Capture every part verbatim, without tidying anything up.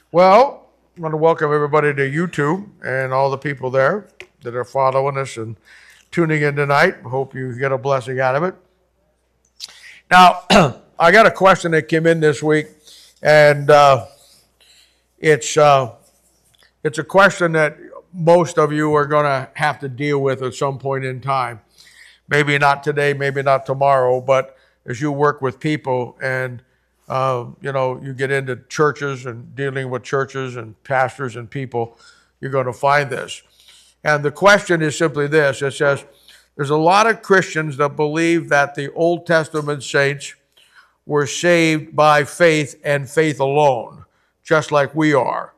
Well, I want to welcome everybody to YouTube and all the people there that are following us and tuning in tonight. Hope you get a blessing out of it. Now, I got a question that came in this week, and uh, it's uh, it's a question that most of you are going to have to deal with at some point in time. Maybe not today, maybe not tomorrow, but as you work with people and uh, you know, you get into churches and dealing with churches and pastors and people, you're going to find this. And the question is simply this. It says, there's a lot of Christians that believe that the Old Testament saints were saved by faith and faith alone, just like we are.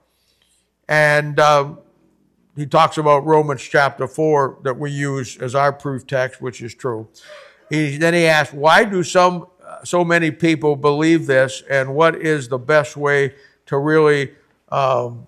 And um, he talks about Romans chapter four that we use as our proof text, which is true. He, then he asked, why do some so many people believe this, and what is the best way to really um,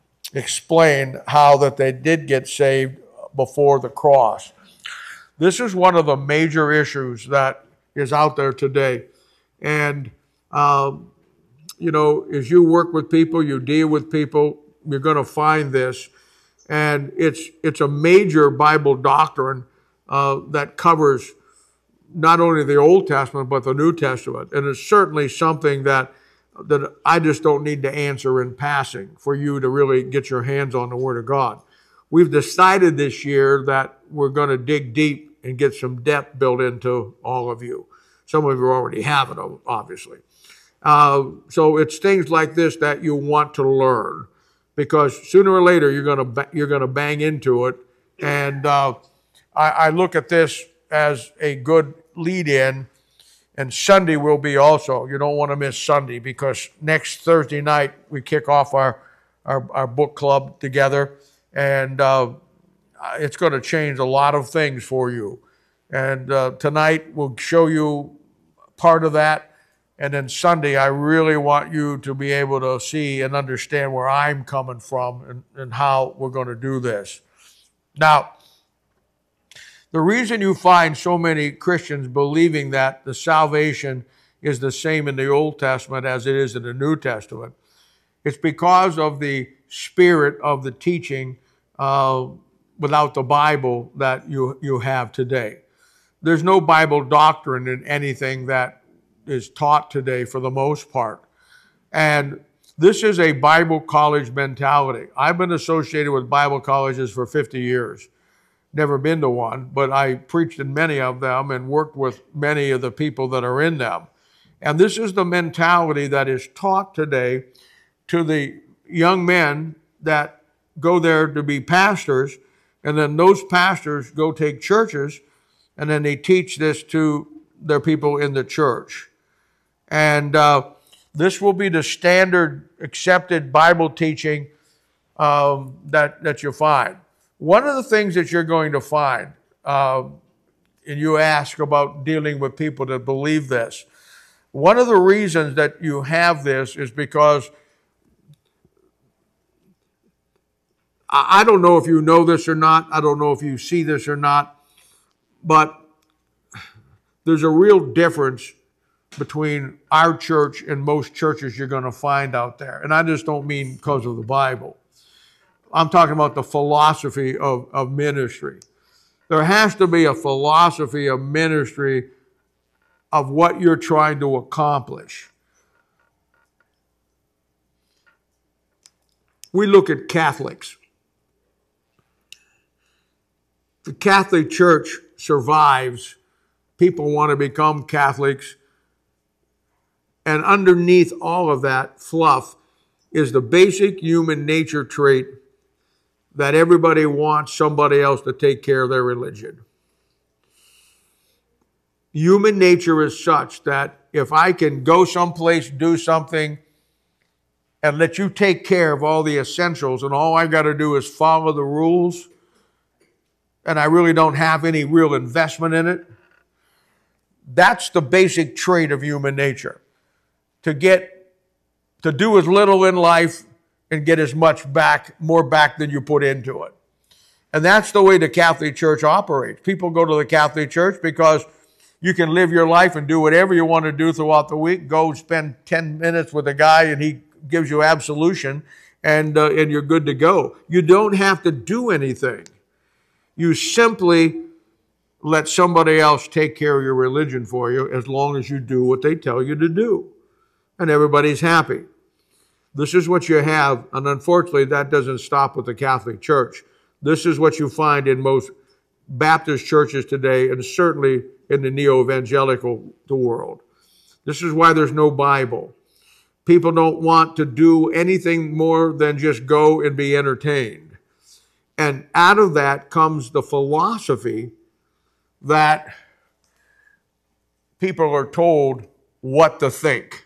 explain how that they did get saved before the cross? This is one of the major issues that is out there today. And, um, you know, as you work with people, you deal with people, you're going to find this. And it's, it's a major Bible doctrine uh, that covers not only the Old Testament, but the New Testament. And it's certainly something that, that I just don't need to answer in passing for you to really get your hands on the Word of God. We've decided this year that we're going to dig deep and get some depth built into all of you. Some of you already have it, obviously. Uh, so it's things like this that you want to learn, because sooner or later you're going to you're going to bang into it. And uh, I, I look at this as a good lead in, and Sunday will be also. You don't want to miss Sunday, because next Thursday night we kick off our our, our book club together, and uh, it's going to change a lot of things for you. And uh, tonight we'll show you part of that, and then Sunday I really want you to be able to see and understand where I'm coming from and, and how we're going to do this. Now, the reason you find so many Christians believing that the salvation is the same in the Old Testament as it is in the New Testament, it's because of the spirit of the teaching uh, without the Bible that you, you have today. There's no Bible doctrine in anything that is taught today for the most part. And this is a Bible college mentality. I've been associated with Bible colleges for fifty years. Never been to one, but I preached in many of them and worked with many of the people that are in them. And this is the mentality that is taught today to the young men that go there to be pastors, and then those pastors go take churches, and then they teach this to their people in the church. And uh, this will be the standard accepted Bible teaching um, that, that you find. One of the things that you're going to find, uh, and you ask about dealing with people that believe this, one of the reasons that you have this is because I don't know if you know this or not, I don't know if you see this or not, but there's a real difference between our church and most churches you're going to find out there. And I just don't mean because of the Bible. I'm talking about the philosophy of, of ministry. There has to be a philosophy of ministry of what you're trying to accomplish. We look at Catholics. The Catholic Church survives. People want to become Catholics. And underneath all of that fluff is the basic human nature trait that everybody wants somebody else to take care of their religion. Human nature is such that if I can go someplace, do something, and let you take care of all the essentials, and all I got to do is follow the rules, and I really don't have any real investment in it, that's the basic trait of human nature. To get, to do as little in life and get as much back, more back than you put into it. And that's the way the Catholic Church operates. People go to the Catholic Church because you can live your life and do whatever you want to do throughout the week. Go spend ten minutes with a guy and he gives you absolution, and, uh, and you're good to go. You don't have to do anything. You simply let somebody else take care of your religion for you as long as you do what they tell you to do. And everybody's happy. This is what you have, and unfortunately that doesn't stop with the Catholic Church. This is what you find in most Baptist churches today, and certainly in the neo-evangelical world. This is why there's no Bible. People don't want to do anything more than just go and be entertained. And out of that comes the philosophy that people are told what to think.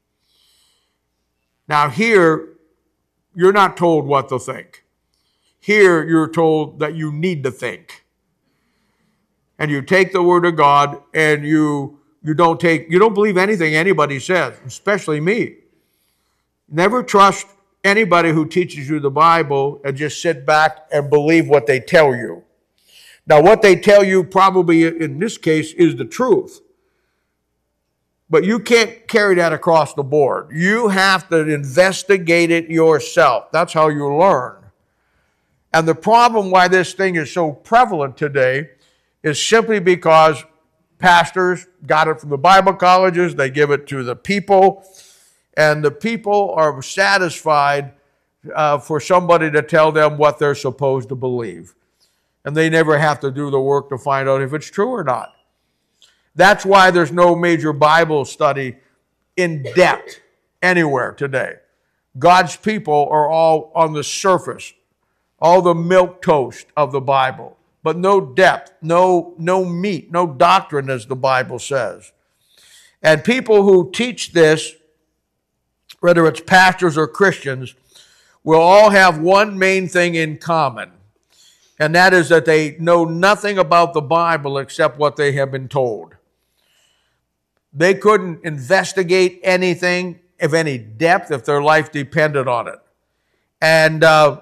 Now here, you're not told what to think. Here, you're told that you need to think. And you take the Word of God and you, you don't take, you don't believe anything anybody says, especially me. Never trust anybody who teaches you the Bible and just sit back and believe what they tell you. Now, what they tell you probably in this case is the truth. But you can't carry that across the board. You have to investigate it yourself. That's how you learn. And the problem why this thing is so prevalent today is simply because pastors got it from the Bible colleges, they give it to the people, and the people are satisfied uh, for somebody to tell them what they're supposed to believe. And they never have to do the work to find out if it's true or not. That's why there's no major Bible study in depth anywhere today. God's people are all on the surface, all the milquetoast of the Bible, but no depth, no, no meat, no doctrine, as the Bible says. And people who teach this, whether it's pastors or Christians, will all have one main thing in common, and that is that they know nothing about the Bible except what they have been told. They couldn't investigate anything of any depth if their life depended on it. And uh,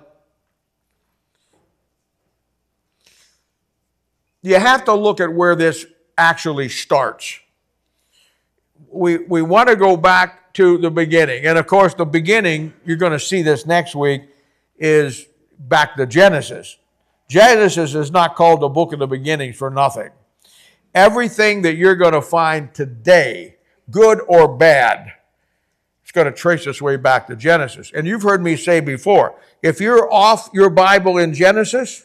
you have to look at where this actually starts. We, we want to go back to the beginning. And of course, the beginning, you're going to see this next week, is back to Genesis. Genesis is not called the book of the beginnings for nothing. Everything that you're going to find today, good or bad, it's going to trace its way back to Genesis. And you've heard me say before, if you're off your Bible in Genesis,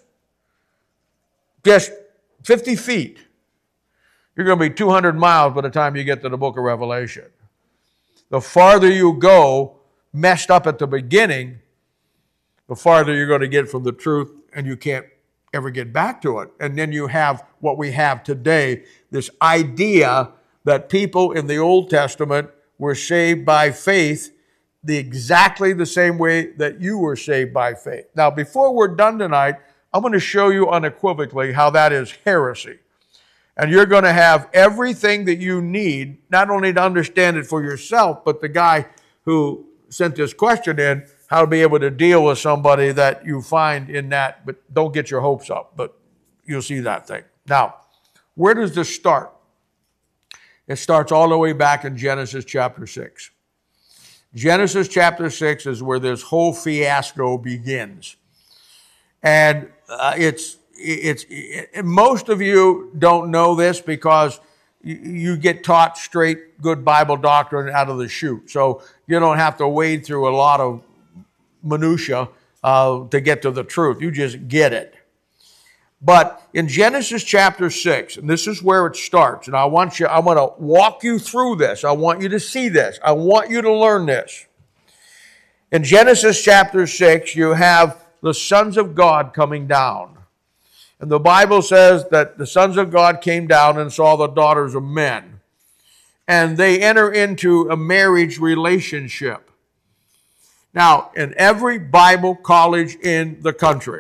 just fifty feet, you're going to be two hundred miles by the time you get to the book of Revelation. The farther you go, messed up at the beginning, the farther you're going to get from the truth, and you can't ever get back to it. And then you have what we have today, this idea that people in the Old Testament were saved by faith the exactly the same way that you were saved by faith. Now, before we're done tonight, I'm going to show you unequivocally how that is heresy. And you're going to have everything that you need, not only to understand it for yourself, but the guy who sent this question in, how to be able to deal with somebody that you find in that, but don't get your hopes up, but you'll see that thing. Now, where does this start? It starts all the way back in Genesis chapter six. Genesis chapter six is where this whole fiasco begins. And uh, it's, it's, it, most of you don't know this because you, you get taught straight good Bible doctrine out of the chute. So you don't have to wade through a lot of minutia uh, to get to the truth. You just get it. But in Genesis chapter six, and this is where it starts, and I want you, I want to walk you through this. I want you to see this. I want you to learn this. In Genesis chapter six, you have the sons of God coming down. And the Bible says that the sons of God came down and saw the daughters of men. And they enter into a marriage relationship. Now, in every Bible college in the country,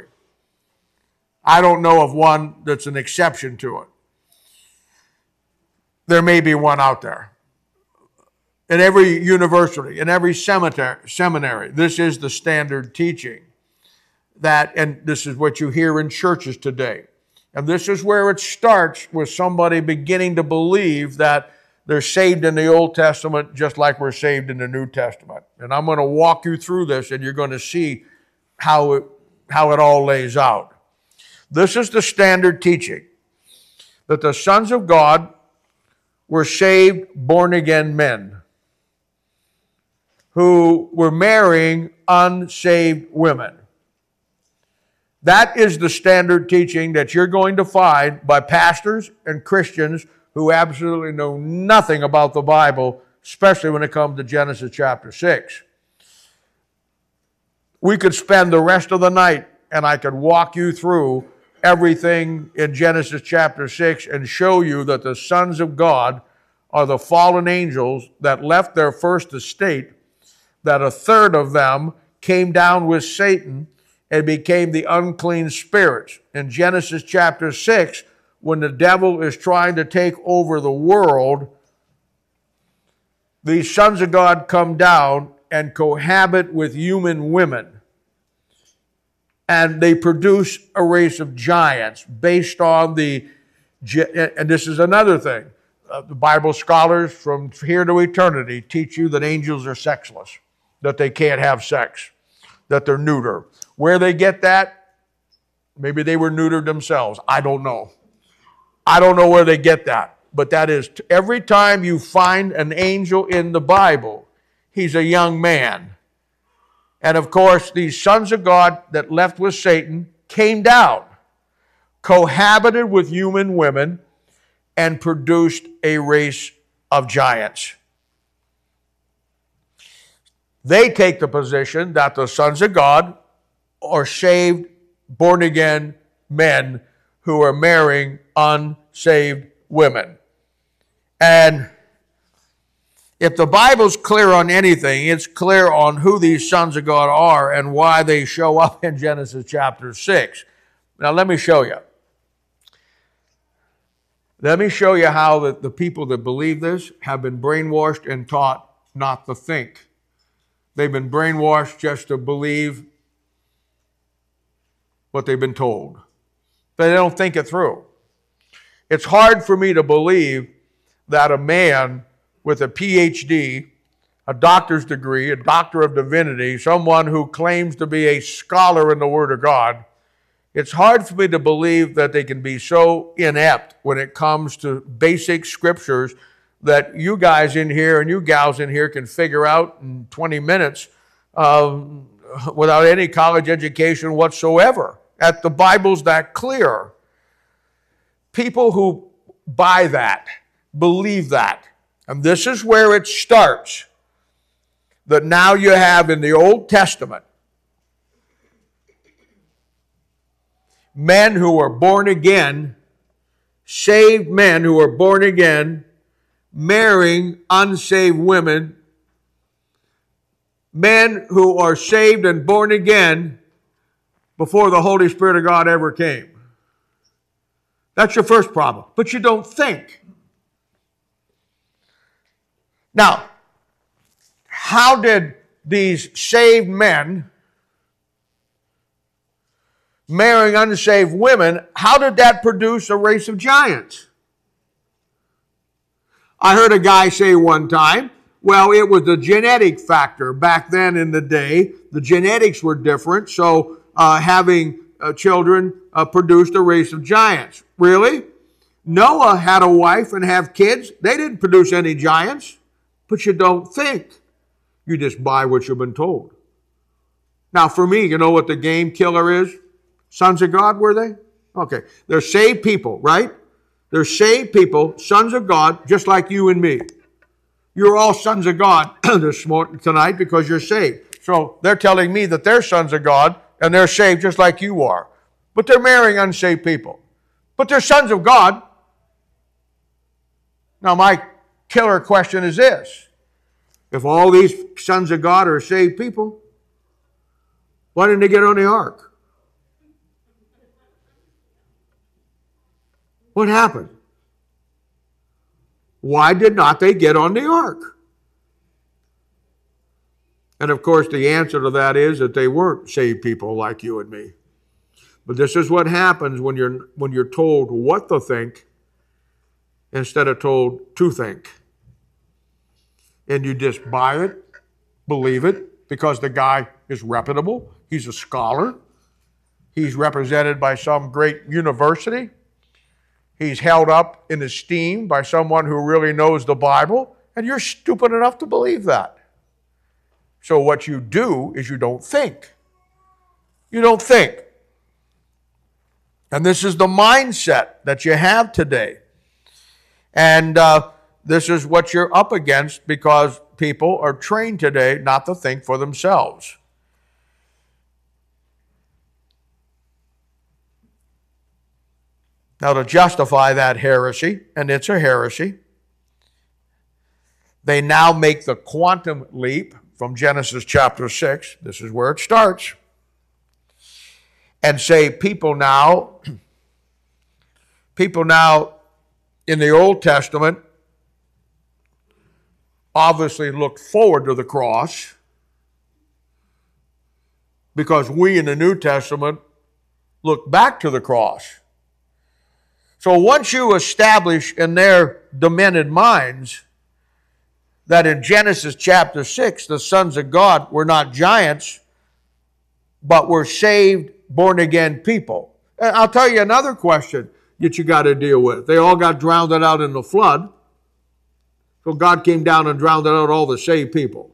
I don't know of one that's an exception to it. There may be one out there. In every university, in every seminary, seminary, this is the standard teaching. That, and this is what you hear in churches today. And this is where it starts with somebody beginning to believe that they're saved in the Old Testament just like we're saved in the New Testament. And I'm going to walk you through this, and you're going to see how it, how it all lays out. This is the standard teaching, that the sons of God were saved, born-again men who were marrying unsaved women. That is the standard teaching that you're going to find by pastors and Christians who absolutely know nothing about the Bible, especially when it comes to Genesis chapter six. We could spend the rest of the night and I could walk you through everything in Genesis chapter six and show you that the sons of God are the fallen angels that left their first estate, that a third of them came down with Satan and became the unclean spirits. In Genesis chapter six, when the devil is trying to take over the world, these sons of God come down and cohabit with human women. And they produce a race of giants based on the, and this is another thing, uh, the Bible scholars from here to eternity teach you that angels are sexless, that they can't have sex, that they're neuter. Where they get that, maybe they were neutered themselves. I don't know. I don't know where they get that. But that is, every time you find an angel in the Bible, he's a young man. And of course, these sons of God that left with Satan came down, cohabited with human women, and produced a race of giants. They take the position that the sons of God are saved, born-again men who are marrying unsaved women. And if the Bible's clear on anything, it's clear on who these sons of God are and why they show up in Genesis chapter six. Now let me show you. Let me show you how the, the people that believe this have been brainwashed and taught not to think. They've been brainwashed just to believe what they've been told. But they don't think it through. It's hard for me to believe that a man with a P H D, a doctor's degree, a doctor of divinity, someone who claims to be a scholar in the Word of God, it's hard for me to believe that they can be so inept when it comes to basic scriptures that you guys in here and you gals in here can figure out in twenty minutes um, without any college education whatsoever. That the Bible's that clear. People who buy that, believe that, and this is where it starts, that now you have in the Old Testament men who are born again, saved men who are born again, marrying unsaved women, men who are saved and born again before the Holy Spirit of God ever came. That's your first problem. But you don't think. Now, how did these saved men marrying unsaved women, how did that produce a race of giants? I heard a guy say one time, well, it was the genetic factor. Back then in the day, the genetics were different, so uh, having uh, children uh, produced a race of giants. Really? Noah had a wife and have kids. They didn't produce any giants. But you don't think. You just buy what you've been told. Now, for me, you know what the game killer is? Sons of God, were they? Okay. They're saved people, right? They're saved people, sons of God, just like you and me. You're all sons of God this morning, tonight because you're saved. So they're telling me that they're sons of God and they're saved just like you are. But they're marrying unsaved people. But they're sons of God. Now, my killer question is this. If all these sons of God are saved people, why didn't they get on the ark? What happened? Why did not they get on the ark? And of course, the answer to that is that they weren't saved people like you and me. But this is what happens when you're, when you're told what to think instead of told to think. and you just buy it, believe it, because the guy is reputable, he's a scholar, he's represented by some great university, he's held up in esteem by someone who really knows the Bible, and you're stupid enough to believe that. So what you do is you don't think. You don't think. And this is the mindset that you have today. And uh, this is what you're up against because people are trained today not to think for themselves. Now, to justify that heresy, and it's a heresy, they now make the quantum leap from Genesis chapter six. This is where it starts. And say people now, people now in the Old Testament obviously look forward to the cross because we in the New Testament look back to the cross. So once you establish in their demented minds that in Genesis chapter six, the sons of God were not giants, but were saved, born-again people. And I'll tell you another question that you got to deal with. They all got drowned out in the flood. So God came down and drowned out all the saved people.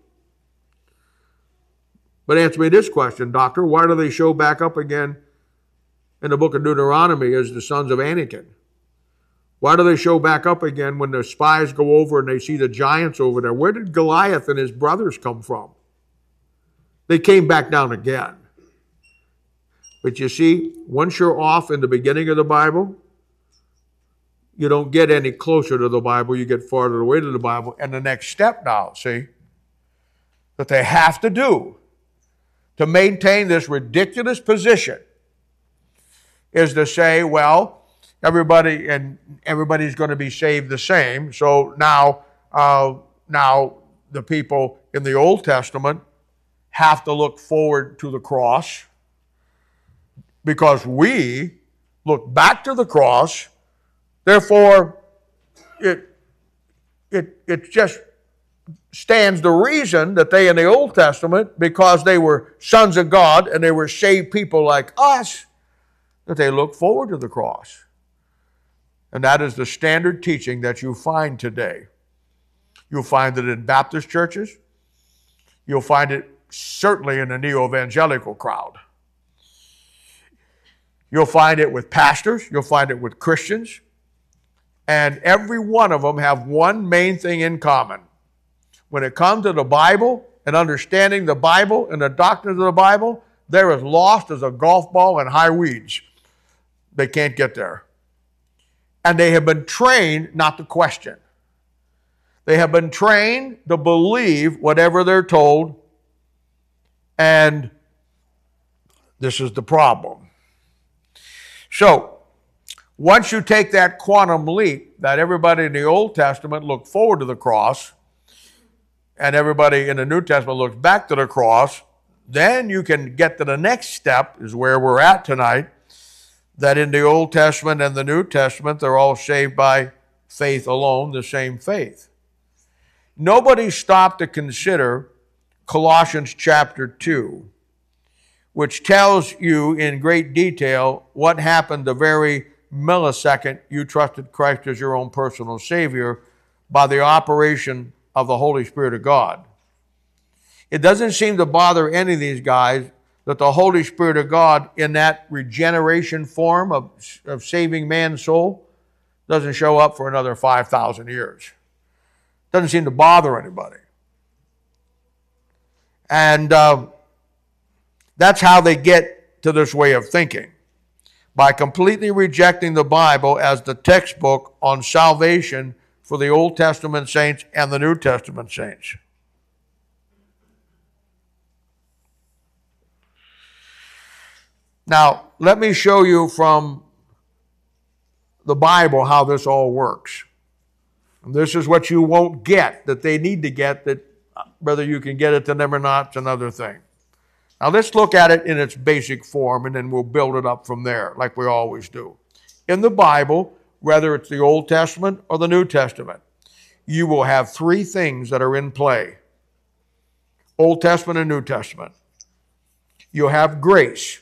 But answer me this question, doctor. Why do they show back up again in the book of Deuteronomy as the sons of Anakim? Why do they show back up again when the spies go over and they see the giants over there? Where did Goliath and his brothers come from? They came back down again. But you see, once you're off in the beginning of the Bible, you don't get any closer to the Bible. You get farther away to the Bible. And the next step now, see, that they have to do to maintain this ridiculous position is to say, well, everybody and everybody's going to be saved the same. So now, uh, now the people in the Old Testament have to look forward to the cross because we look back to the cross. Therefore, it, it, it just stands the reason that they in the Old Testament, because they were sons of God and they were saved people like us, that they look forward to the cross. And that is the standard teaching that you find today. You'll find it in Baptist churches. You'll find it certainly in the neo-evangelical crowd. You'll find it with pastors. You'll find it with Christians. And every one of them have one main thing in common. When it comes to the Bible and understanding the Bible and the doctrines of the Bible, they're as lost as a golf ball in high weeds. They can't get there. And they have been trained not to question. They have been trained to believe whatever they're told. And this is the problem. So, once you take that quantum leap that everybody in the Old Testament looked forward to the cross, and everybody in the New Testament looks back to the cross, then you can get to the next step, is where we're at tonight, that in the Old Testament and the New Testament, they're all saved by faith alone, the same faith. Nobody stopped to consider Colossians chapter two, which tells you in great detail what happened the very millisecond you trusted Christ as your own personal Savior by the operation of the Holy Spirit of God. It doesn't seem to bother any of these guys that the Holy Spirit of God in that regeneration form of, of saving man's soul doesn't show up for another five thousand years. Doesn't seem to bother anybody. And uh, that's how they get to this way of thinking, by completely rejecting the Bible as the textbook on salvation for the Old Testament saints and the New Testament saints. Now, let me show you from the Bible how this all works. And this is what you won't get, that they need to get, that whether you can get it to them or not, it's another thing. Now, let's look at it in its basic form, and then we'll build it up from there, like we always do. In the Bible, whether it's the Old Testament or the New Testament, you will have three things that are in play. Old Testament and New Testament. You'll have grace.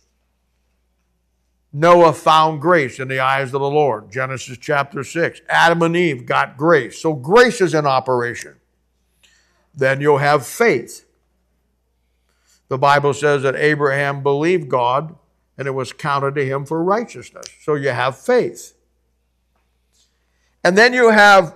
Noah found grace in the eyes of the Lord. Genesis chapter six. Adam and Eve got grace. So grace is in operation. Then you'll have faith. The Bible says that Abraham believed God and it was counted to him for righteousness. So you have faith. And then you have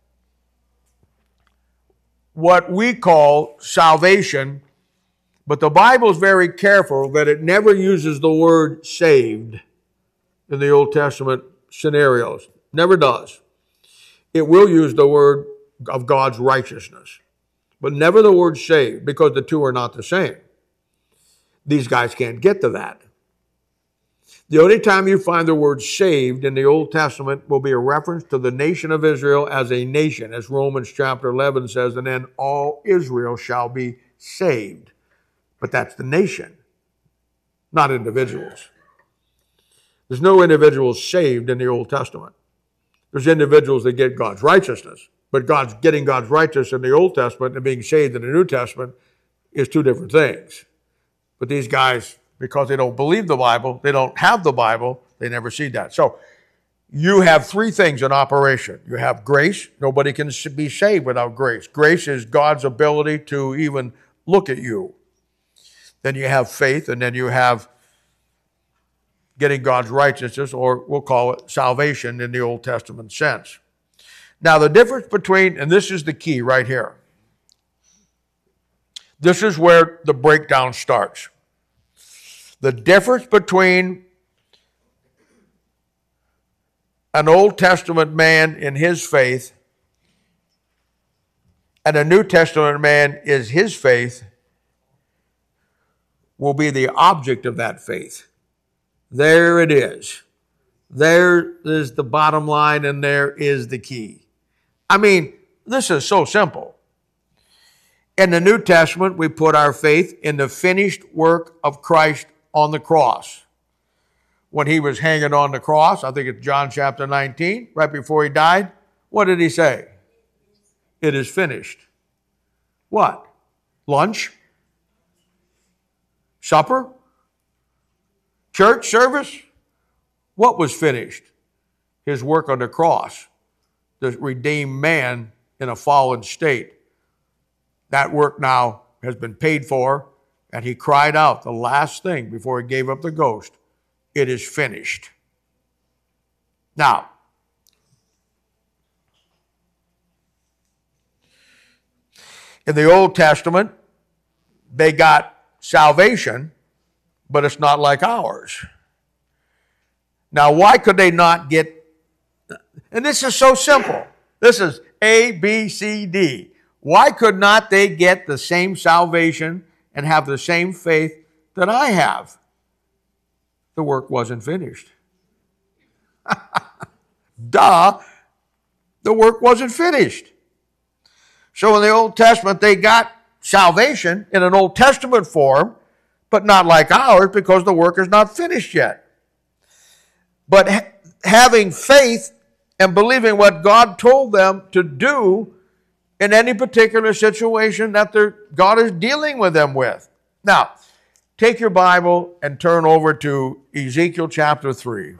what we call salvation, but the Bible is very careful that it never uses the word saved in the Old Testament scenarios. Never does. It will use the word of God's righteousness, but never the word saved, because the two are not the same. These guys can't get to that. The only time you find the word saved in the Old Testament will be a reference to the nation of Israel as a nation, as Romans chapter eleven says, and then all Israel shall be saved. But that's the nation, not individuals. There's no individuals saved in the Old Testament. There's individuals that get God's righteousness, but God's getting God's righteousness in the Old Testament and being saved in the New Testament is two different things. But these guys, because they don't believe the Bible, they don't have the Bible, they never see that. So you have three things in operation. You have grace. Nobody can be saved without grace. Grace is God's ability to even look at you. Then you have faith, and then you have getting God's righteousness, or we'll call it salvation in the Old Testament sense. Now the difference between, and this is the key right here. This is where the breakdown starts. The difference between an Old Testament man in his faith and a New Testament man is his faith will be the object of that faith. There it is. There is the bottom line, and there is the key. I mean, this is so simple. In the New Testament, we put our faith in the finished work of Christ on the cross. When he was hanging on the cross, I think it's John chapter nineteen, right before he died, what did he say? It is finished. What? Lunch? Supper? Church service? What was finished? His work on the cross, to redeem man in a fallen state. That work now has been paid for, and he cried out the last thing before he gave up the ghost. It is finished. Now, in the Old Testament, they got salvation, but it's not like ours. Now, why could they not get, and this is so simple. This is A, B, C, D. Why could not they get the same salvation and have the same faith that I have? The work wasn't finished. Duh, the work wasn't finished. So in the Old Testament, they got salvation in an Old Testament form, but not like ours, because the work is not finished yet. But ha- having faith and believing what God told them to do in any particular situation that God is dealing with them with. Now, take your Bible and turn over to Ezekiel chapter three.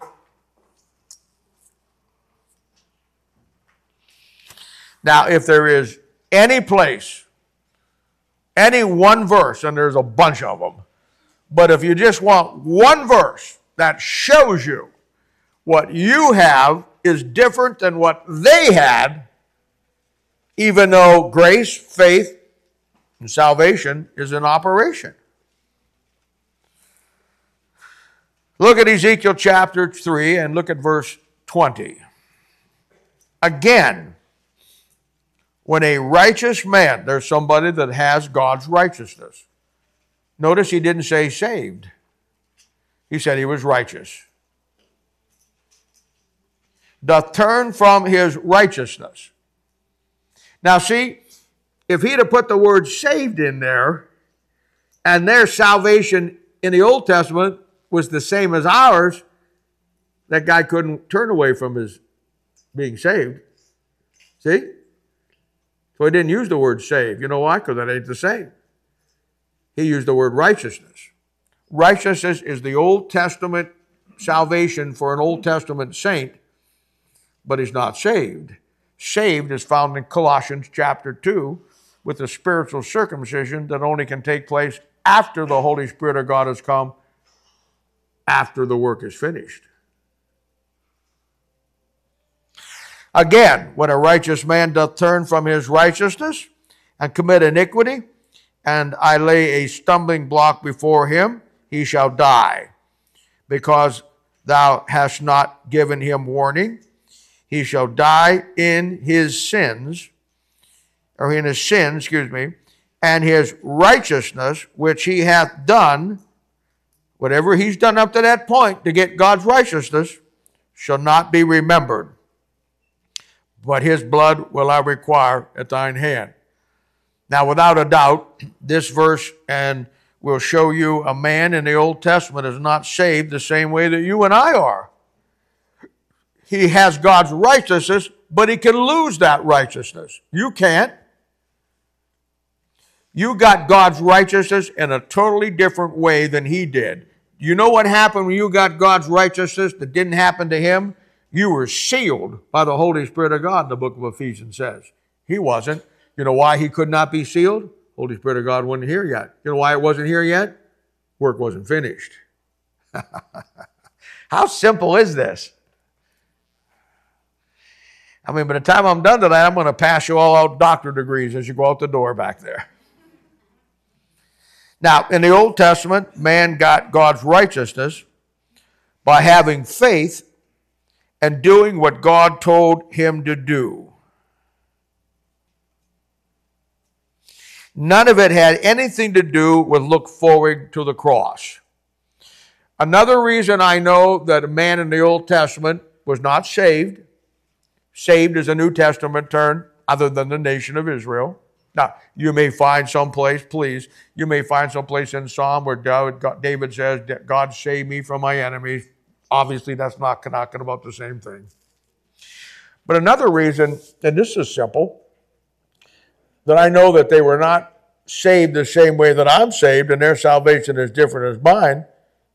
Now, if there is any place, any one verse, and there's a bunch of them, but if you just want one verse that shows you what you have is different than what they had, even though grace, faith, and salvation is in operation. Look at Ezekiel chapter three and look at verse twenty. Again, when a righteous man, there's somebody that has God's righteousness. Notice he didn't say saved. He said he was righteous. Doth turn from his righteousness. Now see, if he'd have put the word saved in there, and their salvation in the Old Testament was the same as ours, that guy couldn't turn away from his being saved. See? So he didn't use the word save. You know why? Because that ain't the same. He used the word righteousness. Righteousness is the Old Testament salvation for an Old Testament saint, but he's not saved. Saved is found in Colossians chapter two with the spiritual circumcision that only can take place after the Holy Spirit of God has come, after the work is finished. Again, when a righteous man doth turn from his righteousness and commit iniquity, and I lay a stumbling block before him, he shall die, because thou hast not given him warning. He shall die in his sins, or in his sins, excuse me, and his righteousness, which he hath done, whatever he's done up to that point to get God's righteousness, shall not be remembered. But his blood will I require at thine hand. Now, without a doubt, this verse and will show you a man in the Old Testament is not saved the same way that you and I are. He has God's righteousness, but he can lose that righteousness. You can't. You got God's righteousness in a totally different way than he did. You know what happened when you got God's righteousness that didn't happen to him? You were sealed by the Holy Spirit of God, the book of Ephesians says. He wasn't. You know why he could not be sealed? Holy Spirit of God wasn't here yet. You know why it wasn't here yet? Work wasn't finished. How simple is this? I mean, by the time I'm done tonight, I'm going to pass you all out doctorate degrees as you go out the door back there. Now, in the Old Testament, man got God's righteousness by having faith and doing what God told him to do. None of it had anything to do with look forward to the cross. Another reason I know that a man in the Old Testament was not saved, saved is a New Testament term other than the nation of Israel. Now, you may find someplace, please, you may find someplace in Psalm where David says, God save me from my enemies. Obviously, that's not talking about the same thing. But another reason, and this is simple, that I know that they were not saved the same way that I'm saved, and their salvation is different as mine.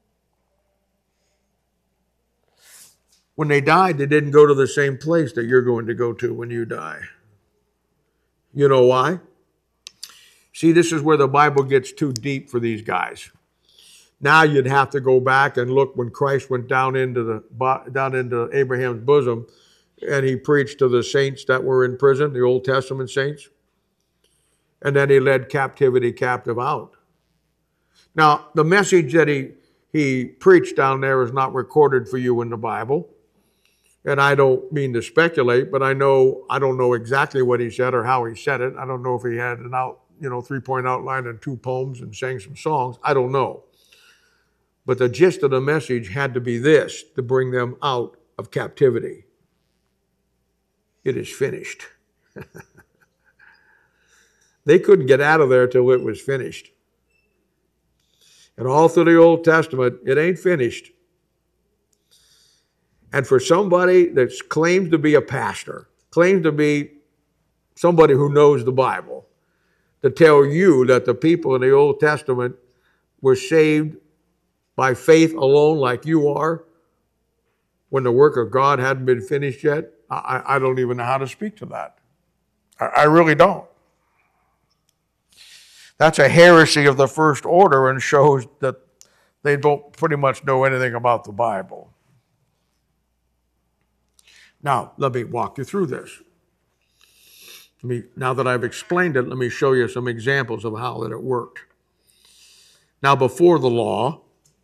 When they died, they didn't go to the same place that you're going to go to when you die. You know why? See, this is where the Bible gets too deep for these guys. Now you'd have to go back and look when Christ went down into the down into Abraham's bosom, and he preached to the saints that were in prison, the Old Testament saints. And then he led captivity captive out. Now, the message that he, he preached down there is not recorded for you in the Bible. And I don't mean to speculate, but I know I don't know exactly what he said or how he said it. I don't know if he had an out, you know, three-point outline and two poems and sang some songs. I don't know. But the gist of the message had to be this, to bring them out of captivity. It is finished. They couldn't get out of there till it was finished. And all through the Old Testament, it ain't finished. And for somebody that claims to be a pastor, claims to be somebody who knows the Bible, to tell you that the people in the Old Testament were saved by faith alone like you are, when the work of God hadn't been finished yet, I, I don't even know how to speak to that. I, I really don't. That's a heresy of the first order and shows that they don't pretty much know anything about the Bible. Now, let me walk you through this. Let me, now that I've explained it, let me show you some examples of how that it worked. Now, before the law,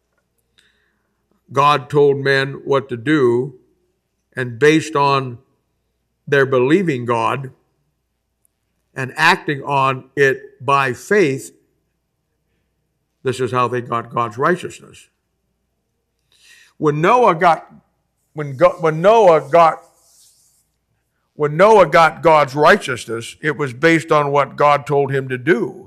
God told men what to do, and based on their believing God and acting on it by faith, this is how they got God's righteousness. When Noah got when God, when Noah got when Noah got God's righteousness, it was based on what God told him to do.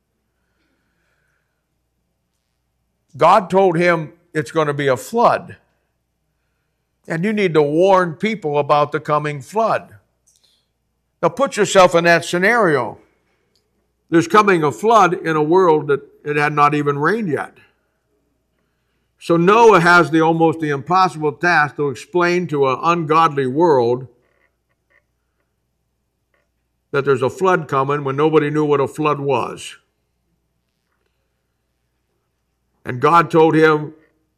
God told him it's going to be a flood. And you need to warn people about the coming flood. Now put yourself in that scenario. There's coming a flood in a world that it had not even rained yet. So Noah has the almost the impossible task to explain to an ungodly world that there's a flood coming when nobody knew what a flood was. And God told him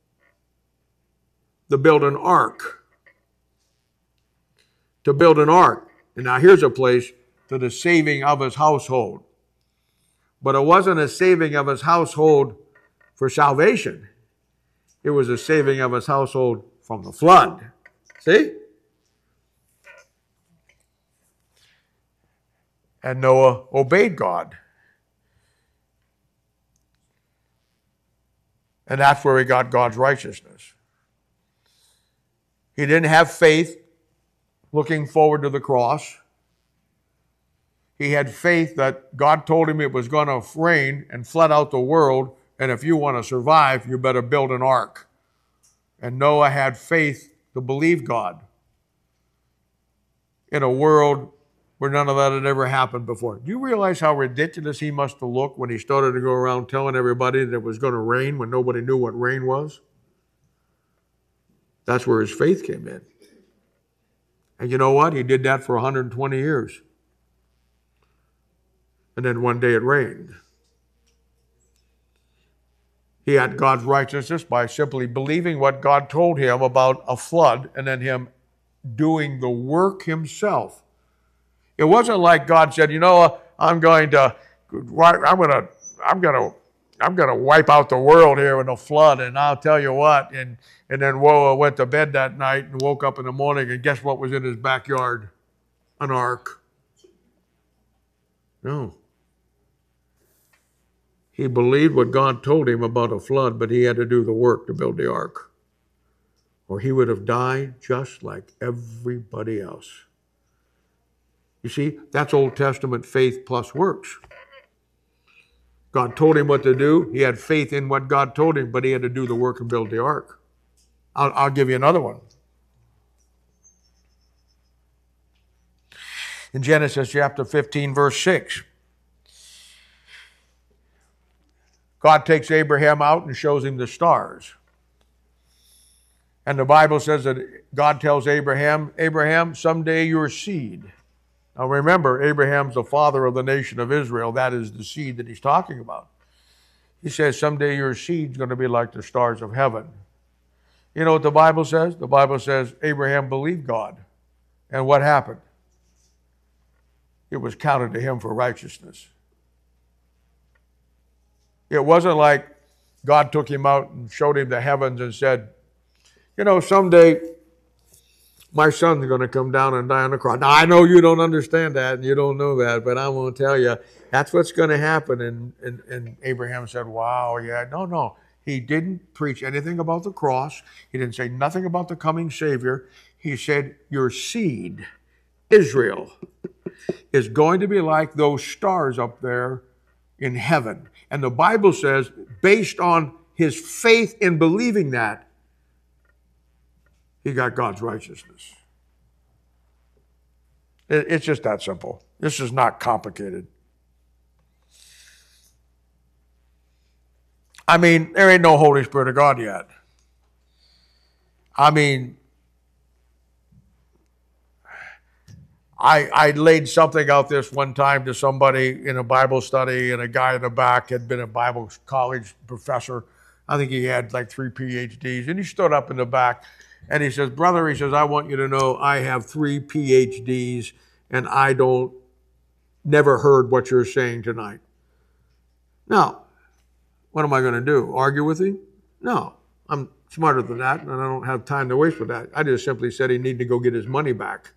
to build an ark. To build an ark. And now here's a place to the saving of his household. But it wasn't a saving of his household for salvation. It was a saving of his household from the flood. See? And Noah obeyed God. And that's where he got God's righteousness. He didn't have faith looking forward to the cross. He had faith that God told him it was going to rain and flood out the world, and if you want to survive, you better build an ark. And Noah had faith to believe God in a world where none of that had ever happened before. Do you realize how ridiculous he must have looked when he started to go around telling everybody that it was going to rain when nobody knew what rain was? That's where his faith came in. And you know what? He did that for one hundred twenty years. And then one day it rained. He had God's righteousness by simply believing what God told him about a flood and then him doing the work himself. It wasn't like God said, you know, I'm going to, I'm going to, I'm going to, I'm going to wipe out the world here in a flood, and I'll tell you what. And, and then Noah went to bed that night and woke up in the morning, and guess what was in his backyard? An ark. No. He believed what God told him about a flood, but he had to do the work to build the ark. Or he would have died just like everybody else. You see, that's Old Testament faith plus works. God told him what to do. He had faith in what God told him, but he had to do the work and build the ark. I'll, I'll give you another one. In Genesis chapter fifteen, verse six, God takes Abraham out and shows him the stars. And the Bible says that God tells Abraham, Abraham, someday your seed. Now remember, Abraham's the father of the nation of Israel. That is the seed that he's talking about. He says, someday your seed's going to be like the stars of heaven. You know what the Bible says? The Bible says Abraham believed God. And what happened? It was counted to him for righteousness. It wasn't like God took him out and showed him the heavens and said, you know, someday my son's going to come down and die on the cross. Now, I know you don't understand that and you don't know that, but I'm going to tell you, that's what's going to happen. And, and, and Abraham said, wow, yeah, no, no. He didn't preach anything about the cross. He didn't say nothing about the coming Savior. He said, your seed, Israel, is going to be like those stars up there in heaven. And the Bible says, based on his faith in believing that, he got God's righteousness. It's just that simple. This is not complicated. I mean, there ain't no Holy Spirit of God yet. I mean, I, I laid something out this one time to somebody in a Bible study, and a guy in the back had been a Bible college professor. I think he had like three P H Ds, and he stood up in the back, and he says, brother, he says, I want you to know I have three P H Ds, and I don't, never heard what you're saying tonight. Now, what am I going to do? Argue with him? No, I'm smarter than that, and I don't have time to waste with that. I just simply said he needed to go get his money back.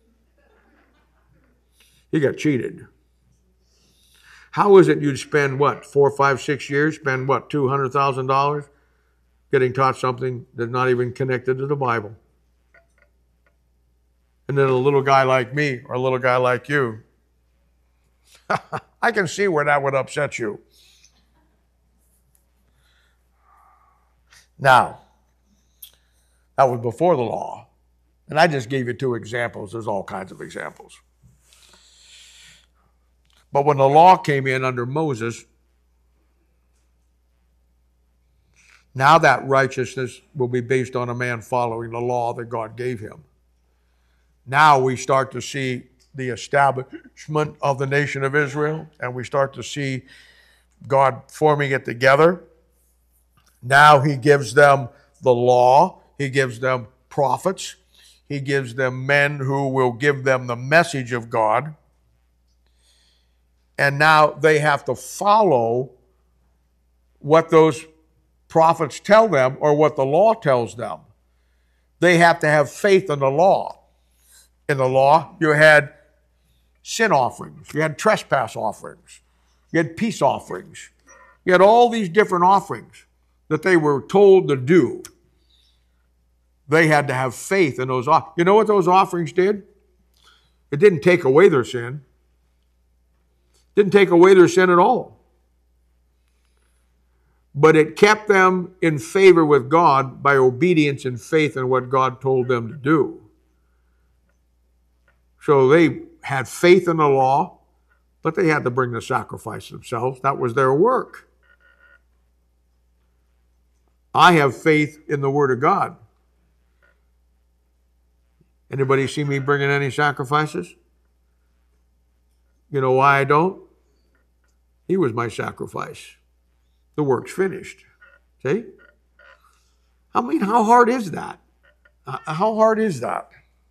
He got cheated. How is it you'd spend, what, four, five, six years, spend, what, two hundred thousand dollars getting taught something that's not even connected to the Bible? And then a little guy like me or a little guy like you, I can see where that would upset you. Now, that was before the law. And I just gave you two examples. There's all kinds of examples. But when the law came in under Moses, now that righteousness will be based on a man following the law that God gave him. Now we start to see the establishment of the nation of Israel, and we start to see God forming it together. Now he gives them the law. He gives them prophets. He gives them men who will give them the message of God. And now they have to follow what those prophets tell them or what the law tells them. They have to have faith in the law. In the law, you had sin offerings. You had trespass offerings. You had peace offerings. You had all these different offerings that they were told to do. They had to have faith in those offerings. You know what those offerings did? It didn't take away their sin. It didn't take away their sin at all. But it kept them in favor with God by obedience and faith in what God told them to do. So they had faith in the law, but they had to bring the sacrifice themselves. That was their work. I have faith in the Word of God. Anybody see me bringing any sacrifices? You know why I don't? He was my sacrifice. The work's finished. See? I mean, how hard is that? How hard is that?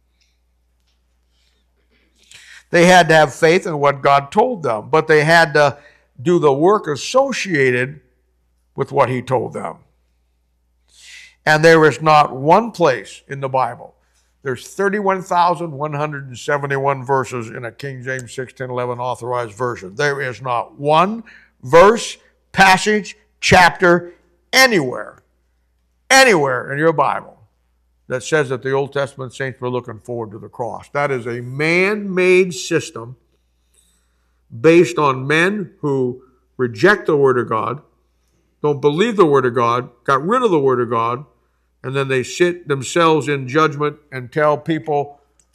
They had to have faith in what God told them, but they had to do the work associated with what he told them. And there is not one place in the Bible. There's thirty-one thousand one hundred seventy-one verses in a King James sixteen eleven authorized version. There is not one verse, passage, chapter, anywhere, anywhere in your Bible that says that the Old Testament saints were looking forward to the cross. That is a man-made system based on men who reject the Word of God, don't believe the Word of God, got rid of the Word of God, and then they sit themselves in judgment and tell people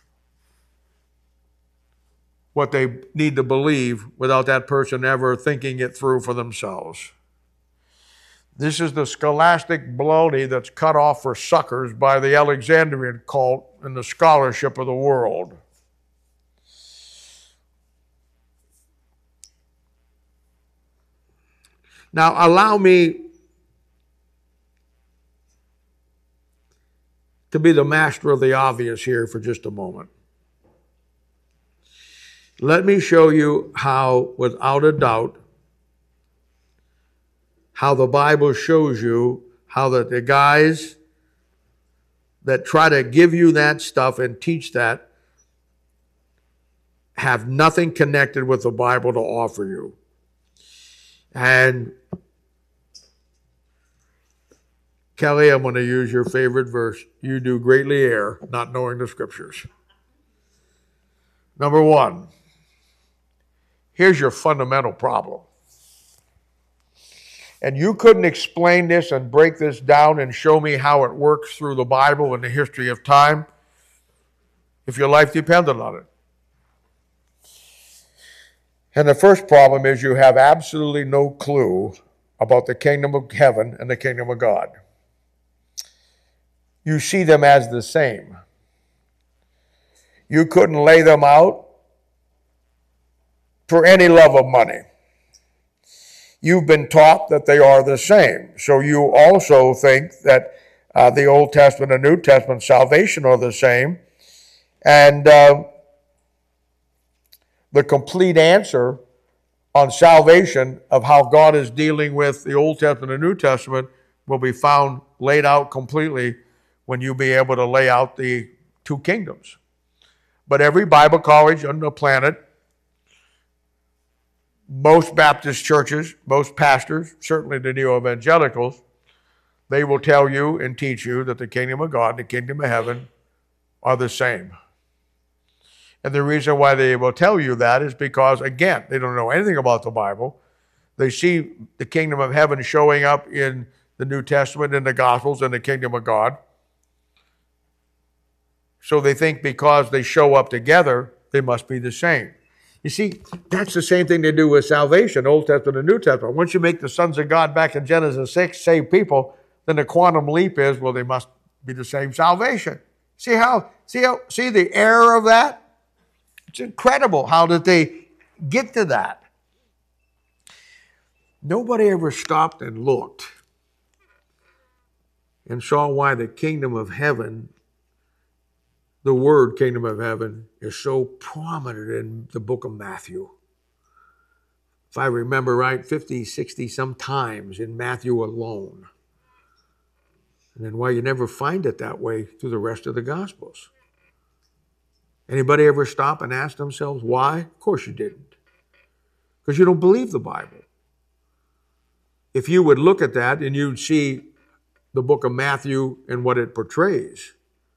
what they need to believe without that person ever thinking it through for themselves. This is the scholastic baloney that's cut off for suckers by the Alexandrian cult and the scholarship of the world. Now, allow me to be the master of the obvious here for just a moment. Let me show you how, without a doubt, how the Bible shows you how that the guys that try to give you that stuff and teach that have nothing connected with the Bible to offer you. And Kelly, I'm going to use your favorite verse. You do greatly err, not knowing the Scriptures. Number one, here's your fundamental problem. And you couldn't explain this and break this down and show me how it works through the Bible and the history of time if your life depended on it. And the first problem is you have absolutely no clue about the kingdom of heaven and the kingdom of God. You see them as the same. You couldn't lay them out for any love of money. You've been taught that they are the same. So you also think that uh, the Old Testament and New Testament salvation are the same. And uh, the complete answer on salvation of how God is dealing with the Old Testament and New Testament will be found laid out completely when you be able to lay out the two kingdoms. But every Bible college on the planet, most Baptist churches, most pastors, certainly the neo-evangelicals, they will tell you and teach you that the kingdom of God and the kingdom of heaven are the same. And the reason why they will tell you that is because, again, they don't know anything about the Bible. They see the kingdom of heaven showing up in the New Testament and the Gospels and the kingdom of God. So they think because they show up together, they must be the same. You see, that's the same thing they do with salvation, Old Testament and New Testament. Once you make the sons of God back in Genesis six save people, then the quantum leap is, well, they must be the same salvation. See how, see how, see the error of that? It's incredible. How did they get to that? Nobody ever stopped and looked and saw why the kingdom of heaven, the word kingdom of heaven, is so prominent in the book of Matthew. If I remember right, fifty, sixty some times in Matthew alone. And then why you never find it that way through the rest of the Gospels. Anybody ever stop and ask themselves why? Of course you didn't. Because you don't believe the Bible. If you would look at that and you'd see the book of Matthew and what it portrays,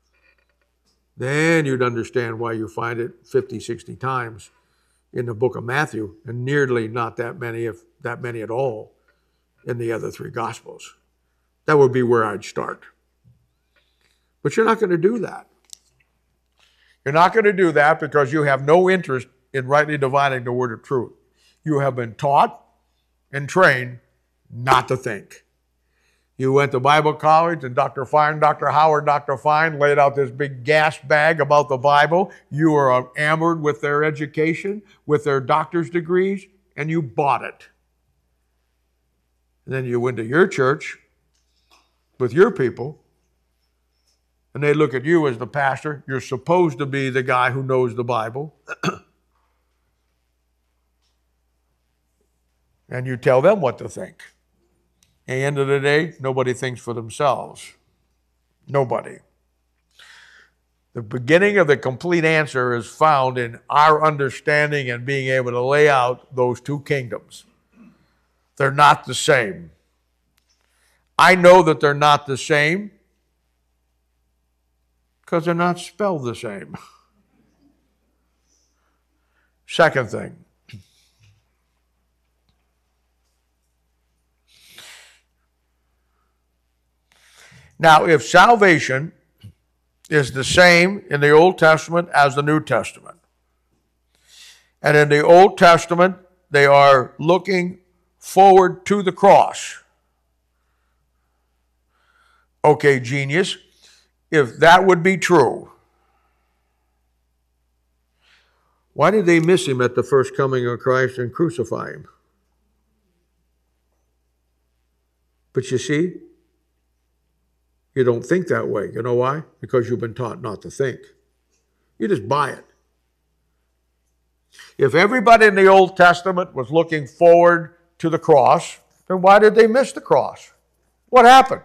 then you'd understand why you find it fifty, sixty times in the book of Matthew and nearly not that many, if that many at all, in the other three Gospels. That would be where I'd start. But you're not going to do that. You're not going to do that because you have no interest in rightly dividing the word of truth. You have been taught and trained not to think. You went to Bible college and Doctor Fine, Doctor Howard, Doctor Fine laid out this big gas bag about the Bible. You were enamored with their education, with their doctor's degrees, and you bought it. And then you went to your church with your people, and they look at you as the pastor. You're supposed to be the guy who knows the Bible. And you tell them what to think. At the end of the day, nobody thinks for themselves. Nobody. The beginning of the complete answer is found in our understanding and being able to lay out those two kingdoms. They're not the same. I know that they're not the same because they're not spelled the same. Second thing. Now, if salvation is the same in the Old Testament as the New Testament, and in the Old Testament they are looking forward to the cross. Okay, genius, if that would be true, why did they miss him at the first coming of Christ and crucify him? But you see, you don't think that way. You know why? Because you've been taught not to think. You just buy it. If everybody in the Old Testament was looking forward to the cross, then why did they miss the cross? What happened?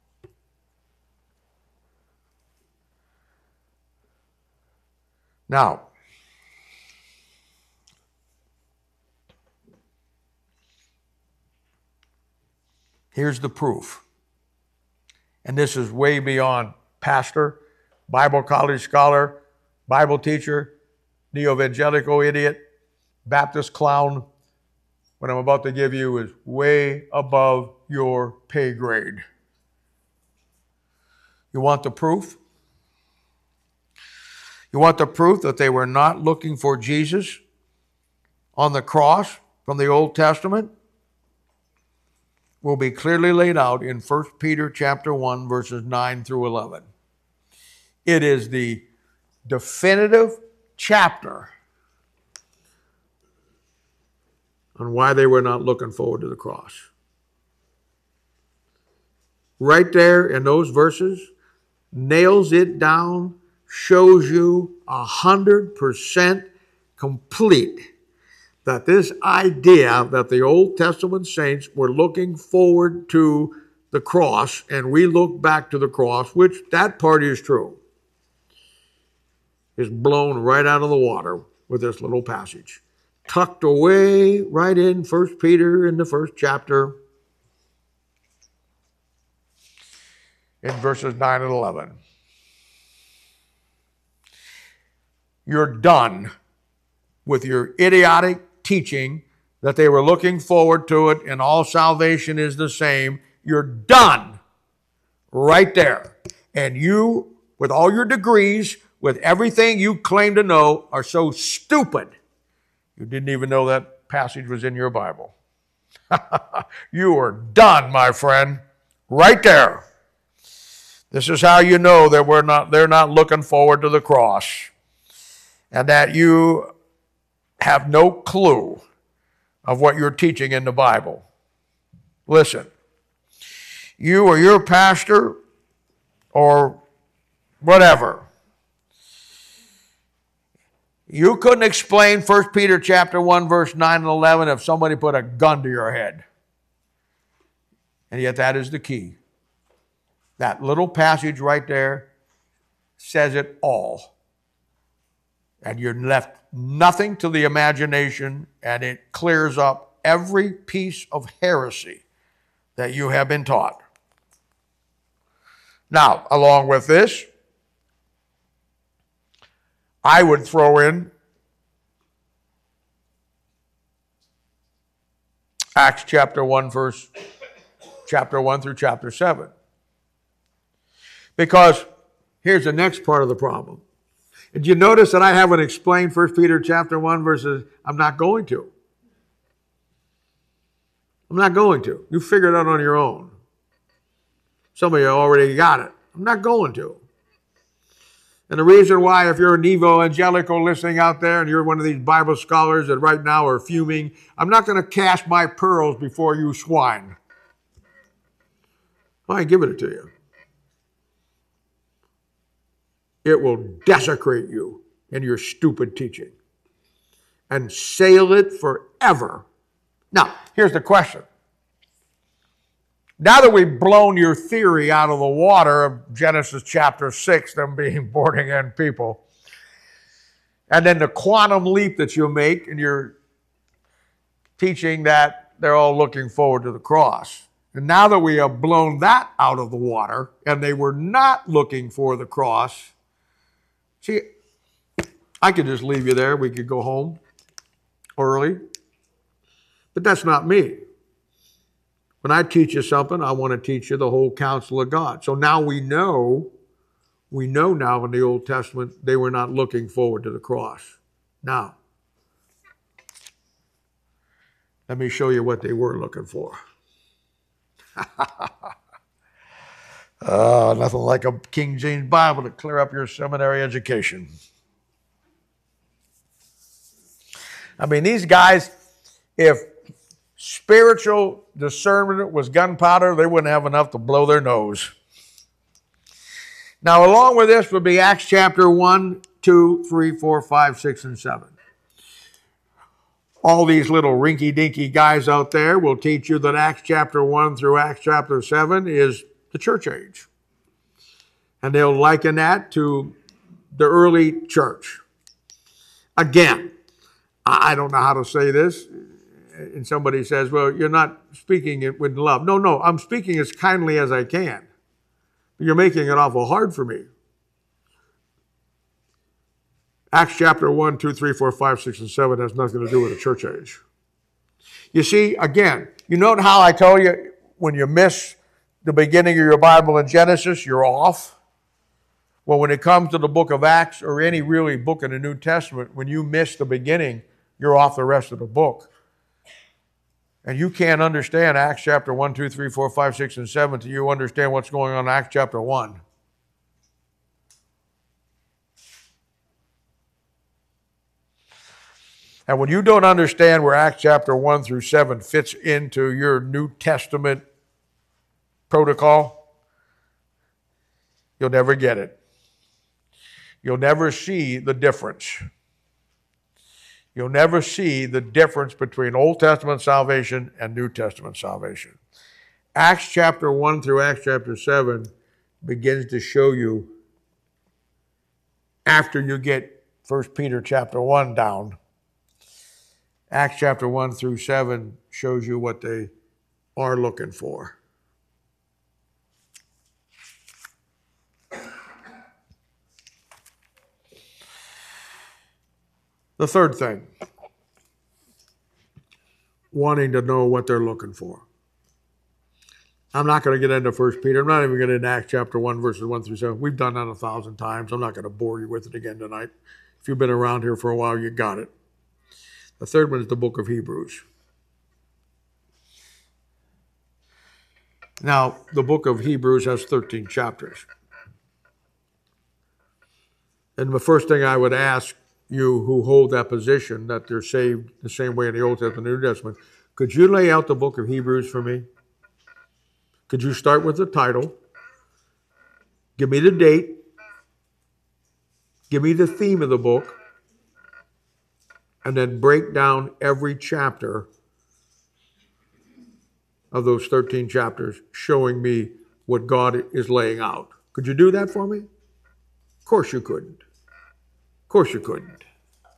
Now, here's the proof. And this is way beyond pastor, Bible college scholar, Bible teacher, neo-evangelical idiot, Baptist clown. What I'm about to give you is way above your pay grade. You want the proof? You want the proof that they were not looking for Jesus on the cross from the Old Testament? Will be clearly laid out in First Peter chapter one, verses nine through eleven. It is the definitive chapter on why they were not looking forward to the cross. Right there in those verses, nails it down, shows you a hundred percent complete that this idea that the Old Testament saints were looking forward to the cross, and we look back to the cross, which that part is true, is blown right out of the water with this little passage. Tucked away right in First Peter in the first chapter in verses nine and eleven. You're done with your idiotic teaching that they were looking forward to it and all salvation is the same. You're done right there. And you, with all your degrees, with everything you claim to know, are so stupid You didn't even know that passage was in your Bible. You are done, my friend. Right there. This is how you know that we're not, they're not looking forward to the cross, and that you have no clue of what you're teaching in the Bible. Listen, you or your pastor or whatever, you couldn't explain First Peter chapter one, verse nine and eleven if somebody put a gun to your head. And yet that is the key. That little passage right there says it all. And you're left nothing to the imagination, and it clears up every piece of heresy that you have been taught. Now, along with this, I would throw in Acts chapter one, verse chapter one through chapter seven. Because here's the next part of the problem. Did you notice that I haven't explained First Peter chapter one verses? I'm not going to. I'm not going to. You figure it out on your own. Some of you already got it. I'm not going to. And the reason why, if you're an evangelical listening out there and you're one of these Bible scholars that right now are fuming, I'm not going to cast my pearls before you swine. I ain't giving it to you. It will desecrate you in your stupid teaching and sail it forever. Now, here's the question. Now that we've blown your theory out of the water of Genesis chapter six, them being born again people, and then the quantum leap that you make in your teaching that they're all looking forward to the cross. And now that we have blown that out of the water and they were not looking for the cross, see, I could just leave you there. We could go home early. But that's not me. When I teach you something, I want to teach you the whole counsel of God. So now we know, we know now in the Old Testament, they were not looking forward to the cross. Now, let me show you what they were looking for. uh, nothing like a King James Bible to clear up your seminary education. I mean, these guys, if spiritual discernment was gunpowder, they wouldn't have enough to blow their nose. Now, along with this would be Acts chapter one, two, three, four, five, six, and seven. All these little rinky-dinky guys out there will teach you that Acts chapter one through Acts chapter seven is the church age. And they'll liken that to the early church. Again, I don't know how to say this. And somebody says, well, you're not speaking it with love. No, no, I'm speaking as kindly as I can. But you're making it awful hard for me. Acts chapter one, two, three, four, five, six, and seven has nothing to do with the church age. You see, again, you note how I tell you when you miss the beginning of your Bible in Genesis, you're off? Well, when it comes to the book of Acts or any really book in the New Testament, when you miss the beginning, you're off the rest of the book. And you can't understand Acts chapter one, two, three, four, five, six, and seven until you understand what's going on in Acts chapter one. And when you don't understand where Acts chapter one through seven fits into your New Testament protocol, you'll never get it. You'll never see the difference. You'll never see the difference between Old Testament salvation and New Testament salvation. Acts chapter one through Acts chapter seven begins to show you, after you get First Peter chapter one down, Acts chapter one through seven shows you what they are looking for. The third thing, wanting to know what they're looking for. I'm not going to get into First Peter. I'm not even going to get into Acts chapter one, verses one through seven. We've done that a thousand times. I'm not going to bore you with it again tonight. If you've been around here for a while, you got it. The third one is the book of Hebrews. Now, the book of Hebrews has thirteen chapters. And the first thing I would ask you who hold that position, that they're saved the same way in the Old Testament and New Testament, could you lay out the book of Hebrews for me? Could you start with the title? Give me the date. Give me the theme of the book. And then break down every chapter of those thirteen chapters, showing me what God is laying out. Could you do that for me? Of course you couldn't. Of course you couldn't.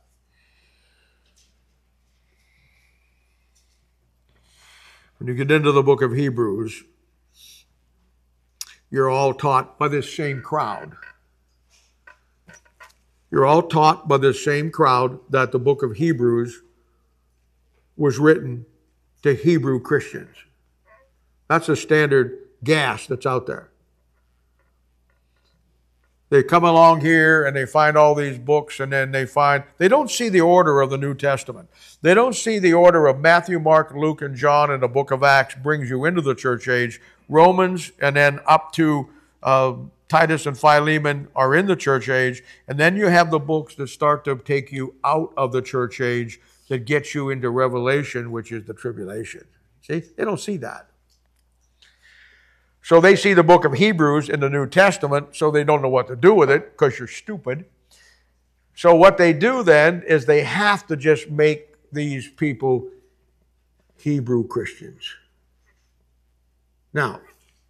When you get into the book of Hebrews, you're all taught by this same crowd. You're all taught by this same crowd that the book of Hebrews was written to Hebrew Christians. That's a standard gas that's out there. They come along here and they find all these books, and then they find, they don't see the order of the New Testament. They don't see the order of Matthew, Mark, Luke, and John, and the book of Acts brings you into the church age. Romans, and then up to uh, Titus and Philemon are in the church age. And then you have the books that start to take you out of the church age that get you into Revelation, which is the tribulation. See, they don't see that. So they see the book of Hebrews in the New Testament, so they don't know what to do with it because you're stupid. So what they do then is they have to just make these people Hebrew Christians. Now,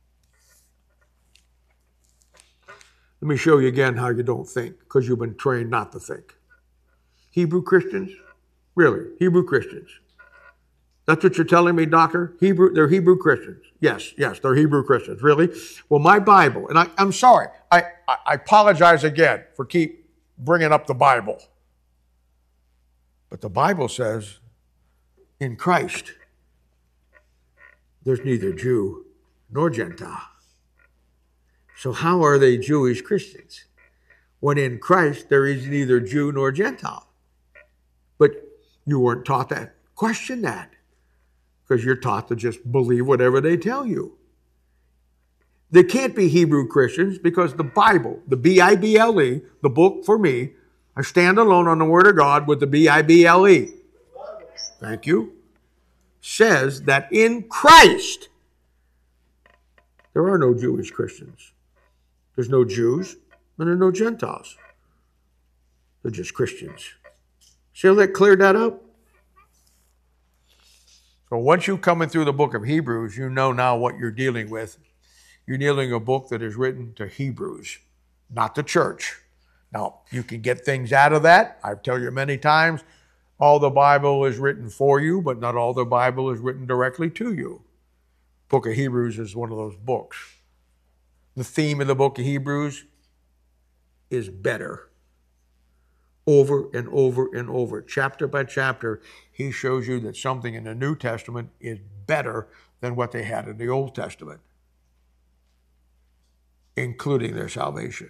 let me show you again how you don't think, because you've been trained not to think. Hebrew Christians? Really, Hebrew Christians. That's what you're telling me, doctor? Hebrew, they're Hebrew Christians. Yes, yes, they're Hebrew Christians. Really? Well, my Bible, and I, I'm sorry, I, I, I apologize again for keep bringing up the Bible. But the Bible says, in Christ, there's neither Jew nor Gentile. So how are they Jewish Christians? When in Christ, there is neither Jew nor Gentile. But you weren't taught that. Question that. Because you're taught to just believe whatever they tell you. They can't be Hebrew Christians because the Bible, the B I B L E, the book for me, I stand alone on the Word of God with the B I B L E. Thank you. Says that in Christ, there are no Jewish Christians. There's no Jews and there are no Gentiles. They're just Christians. See how that cleared that up? So once you come in through the book of Hebrews, you know now what you're dealing with. You're dealing with a book that is written to Hebrews, not the church. Now, you can get things out of that. I've told you many times, all the Bible is written for you, but not all the Bible is written directly to you. Book of Hebrews is one of those books. The theme of the book of Hebrews is better. Over and over and over, chapter by chapter, he shows you that something in the New Testament is better than what they had in the Old Testament, including their salvation.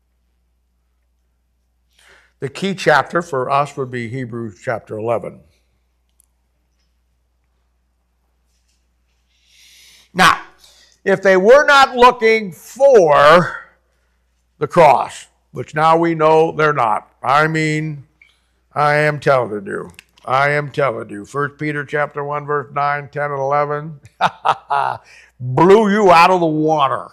The key chapter for us would be Hebrews chapter eleven. Now, if they were not looking for the cross, which now we know they're not. I mean, I am telling you. I am telling you. First Peter chapter one, verse nine, ten, and eleven blew you out of the water.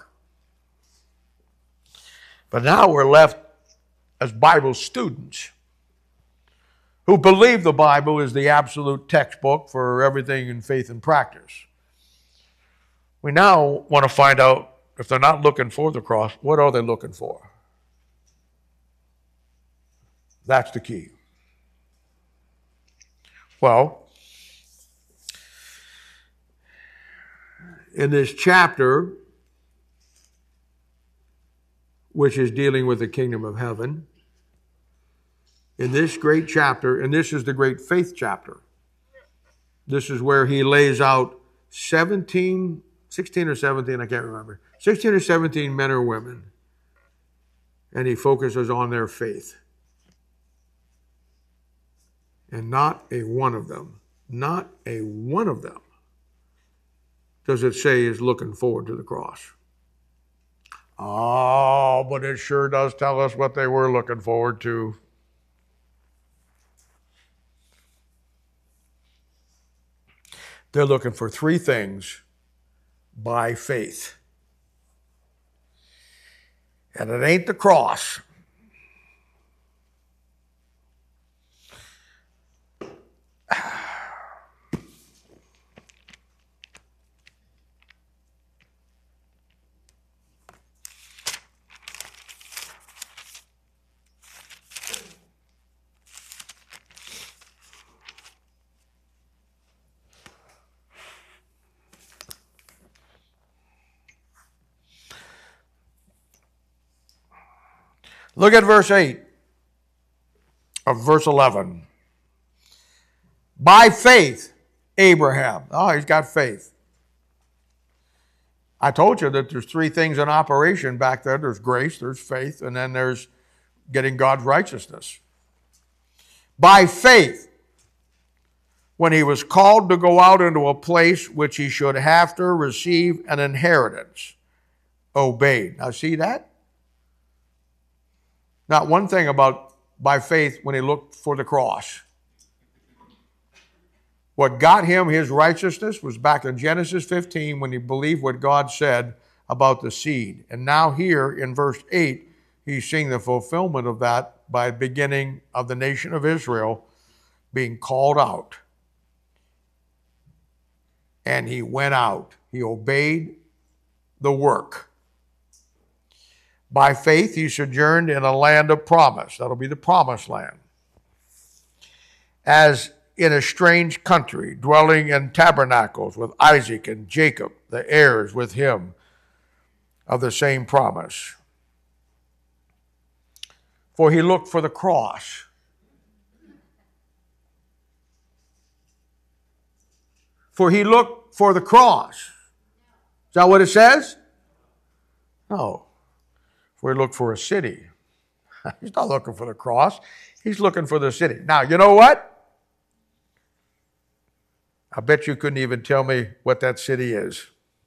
But now we're left as Bible students who believe the Bible is the absolute textbook for everything in faith and practice. We now want to find out, if they're not looking for the cross, what are they looking for? That's the key. Well, in this chapter, which is dealing with the kingdom of heaven, in this great chapter, and this is the great faith chapter, this is where he lays out seventeen, sixteen or seventeen, I can't remember, sixteen or seventeen men or women, and he focuses on their faith. And not a one of them, not a one of them, does it say is looking forward to the cross. Oh, but it sure does tell us what they were looking forward to. They're looking for three things by faith. And it ain't the cross. Look at verse eight of verse eleven. By faith, Abraham. Oh, he's got faith. I told you that there's three things in operation back there. There's grace, there's faith, and then there's getting God's righteousness. By faith, when he was called to go out into a place which he should after receive an inheritance, obeyed. Now see that? Not one thing about by faith when he looked for the cross. What got him his righteousness was back in Genesis fifteen when he believed what God said about the seed. And now here in verse eight, he's seeing the fulfillment of that by the beginning of the nation of Israel being called out. And he went out. He obeyed the work. By faith, he sojourned in a land of promise. That'll be the promised land. As in a strange country, dwelling in tabernacles with Isaac and Jacob, the heirs with him of the same promise. For he looked for the cross. For he looked for the cross. Is that what it says? No. For he looked for a city. He's not looking for the cross. He's looking for the city. Now, you know what? I bet you couldn't even tell me what that city is.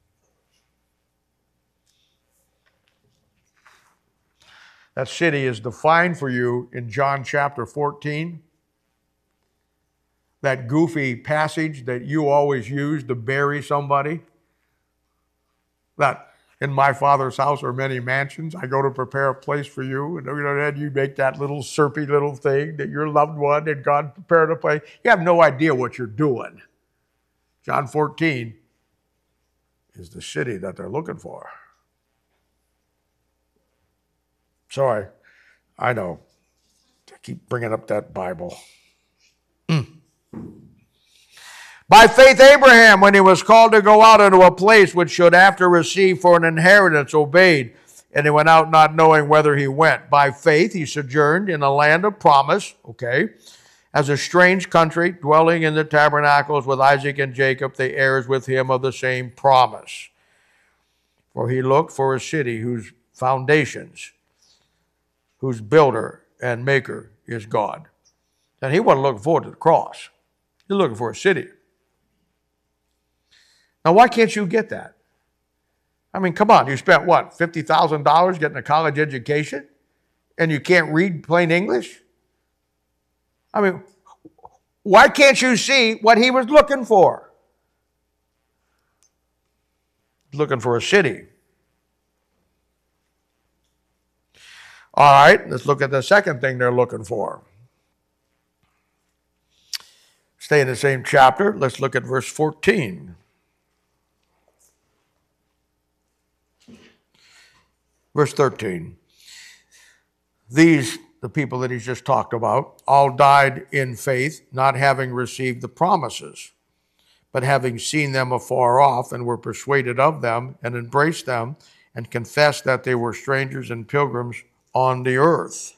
That city is defined for you in John chapter fourteen. That goofy passage that you always use to bury somebody. That in my Father's house are many mansions. I go to prepare a place for you. And then you make that little syrupy little thing that your loved one and God prepared a place. You have no idea what you're doing. John fourteen is the city that they're looking for. Sorry, I know. I keep bringing up that Bible. Mm. By faith, Abraham, when he was called to go out into a place which should after receive for an inheritance, obeyed. And he went out not knowing whither he went. By faith, he sojourned in a land of promise, okay, as a strange country, dwelling in the tabernacles with Isaac and Jacob, the heirs with him of the same promise. For he looked for a city whose foundations, whose builder and maker is God. And he wasn't looking forward to the cross. He's looking for a city. Now, why can't you get that? I mean, come on, you spent what, fifty thousand dollars getting a college education, and you can't read plain English? I mean, why can't you see what he was looking for? Looking for a city. All right, let's look at the second thing they're looking for. Stay in the same chapter. Let's look at verse fourteen. Verse thirteen. These, the people that he's just talked about, all died in faith, not having received the promises, but having seen them afar off and were persuaded of them and embraced them and confessed that they were strangers and pilgrims on the earth.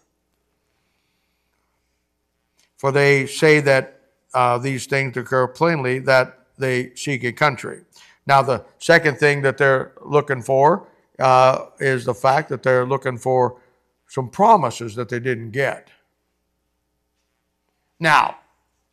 For they say that uh, these things occur plainly, that they seek a country. Now, the second thing that they're looking for uh, is the fact that they're looking for some promises that they didn't get. Now,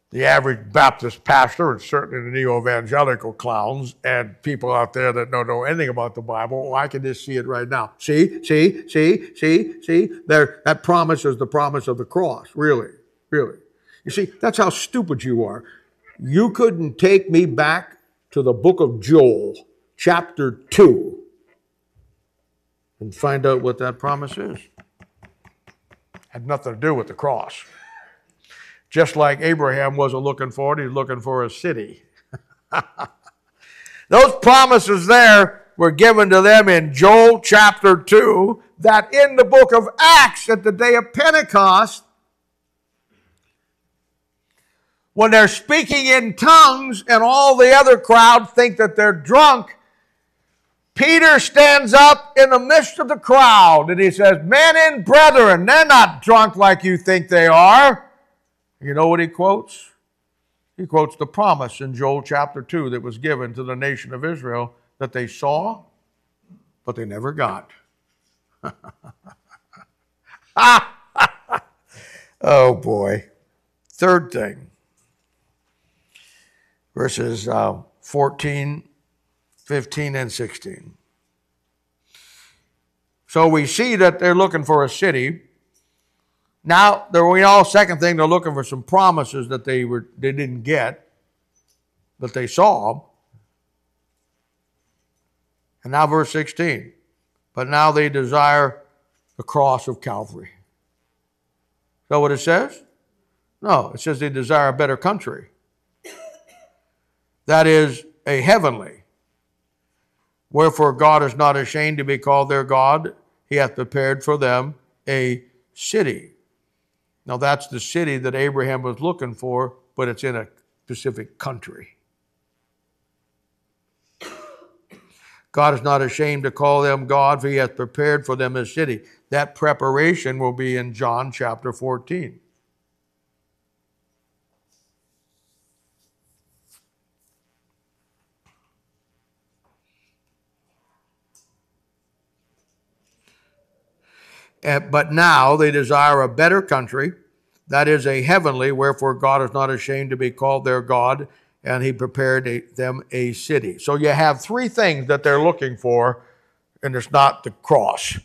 the average Baptist pastor, and certainly the neo-evangelical clowns and people out there that don't know anything about the Bible, oh, I can just see it right now. See, see, see, see, see? There, that promise is the promise of the cross, really, really. You see, that's how stupid you are. You couldn't take me back to the book of Joel, chapter two, and find out what that promise is. Had nothing to do with the cross. Just like Abraham wasn't looking for it, he's looking for a city. Those promises there were given to them in Joel chapter two, that in the book of Acts at the day of Pentecost, when they're speaking in tongues and all the other crowd think that they're drunk, Peter stands up in the midst of the crowd and he says, "Men and brethren, they're not drunk like you think they are." You know what he quotes? He quotes the promise in Joel chapter two that was given to the nation of Israel that they saw, but they never got. Oh boy. Third thing, verses uh, fourteen, fifteen, and sixteen. So we see that they're looking for a city. Now, we know, second thing, they're looking for some promises that they were they didn't get, that they saw. And now verse sixteen. But now they desire the cross of Calvary. Is that what it says? No, it says they desire a better country. That is a heavenly. Wherefore God is not ashamed to be called their God. He hath prepared for them a city. Now that's the city that Abraham was looking for, but it's in a specific country. God is not ashamed to call them God, for he hath prepared for them a city. That preparation will be in John chapter fourteen. But now they desire a better country, that is a heavenly, wherefore God is not ashamed to be called their God, and he prepared a, them a city. So you have three things that they're looking for, and it's not the cross.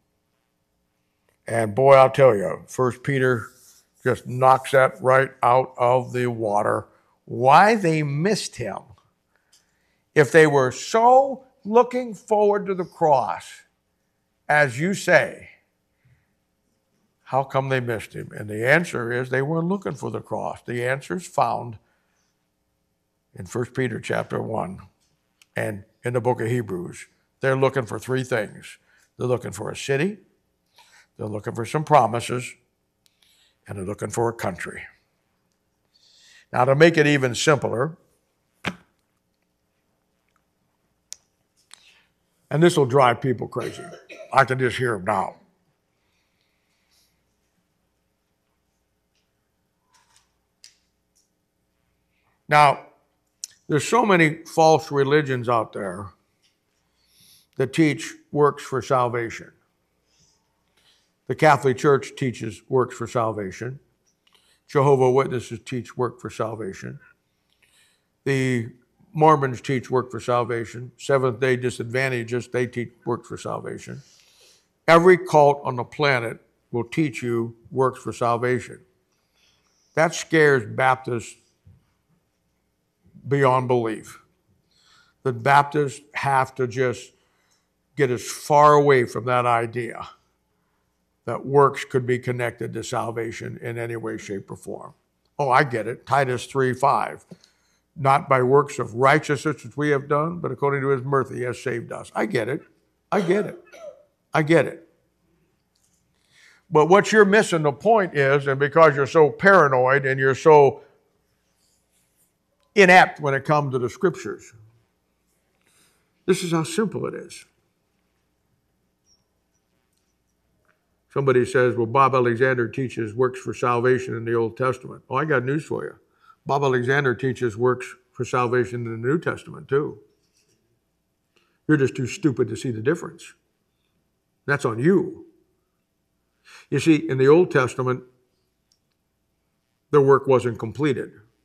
And boy, I'll tell you, First Peter just knocks that right out of the water. Why they missed him. If they were so looking forward to the cross, as you say, how come they missed him? And the answer is they weren't looking for the cross. The answer is found in First Peter chapter one and in the book of Hebrews. They're looking for three things. They're looking for a city, they're looking for some promises, and they're looking for a country. Now, to make it even simpler, and this will drive people crazy. I can just hear them now. Now, there's so many false religions out there that teach works for salvation. The Catholic Church teaches works for salvation. Jehovah's Witnesses teach work for salvation. The Mormons teach work for salvation. Seventh-day Disadvantagists, they teach works for salvation. Every cult on the planet will teach you works for salvation. That scares Baptists beyond belief. The Baptists have to just get as far away from that idea that works could be connected to salvation in any way, shape, or form. Oh, I get it. Titus three five. Not by works of righteousness which we have done, but according to his mercy he has saved us. I get it. I get it. I get it. But what you're missing the point is, and because you're so paranoid and you're so inept when it comes to the scriptures, this is how simple it is. Somebody says, well, Bob Alexander teaches works for salvation in the Old Testament. Oh, I got news for you. Bob Alexander teaches works for salvation in the New Testament too. You're just too stupid to see the difference. That's on you. You see, in the Old Testament, the work wasn't completed.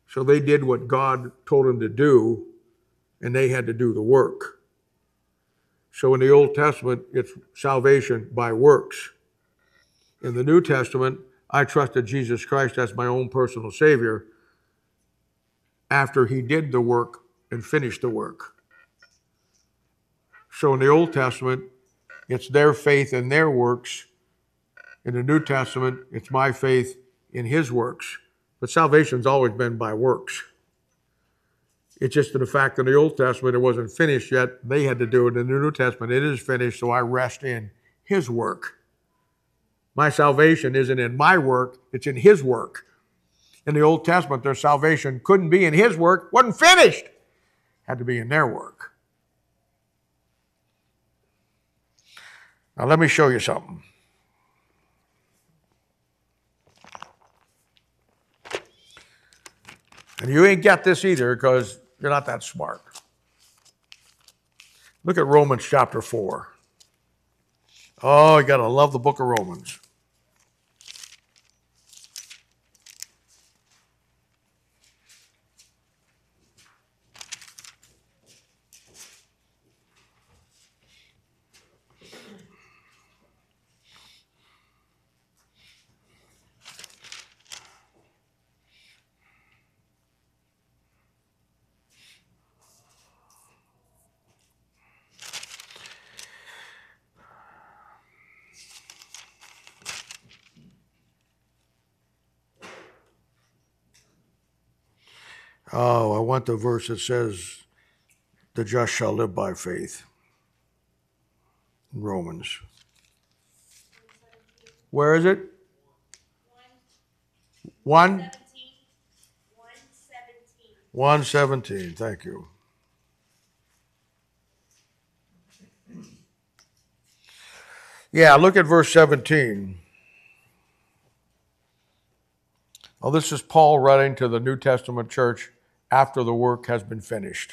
So they did what God told them to do, and they had to do the work. So in the Old Testament, it's salvation by works. In the New Testament, I trusted Jesus Christ as my own personal Savior after he did the work and finished the work. So in the Old Testament, it's their faith in their works. In the New Testament, it's my faith in his works. But salvation's always been by works. It's just the fact that in the Old Testament it wasn't finished yet. They had to do it. In the New Testament it is finished, so I rest in his work. My salvation isn't in my work, it's in his work. In the Old Testament, their salvation couldn't be in his work, wasn't finished. It had to be in their work. Now let me show you something. And you ain't got this either because you're not that smart. Look at Romans chapter four. Oh, you got to love the book of Romans. Oh, I want the verse that says, the just shall live by faith. In Romans. Where is it? One? one seventeen, thank you. Yeah, look at verse seventeen. Oh, this is Paul writing to the New Testament church after the work has been finished.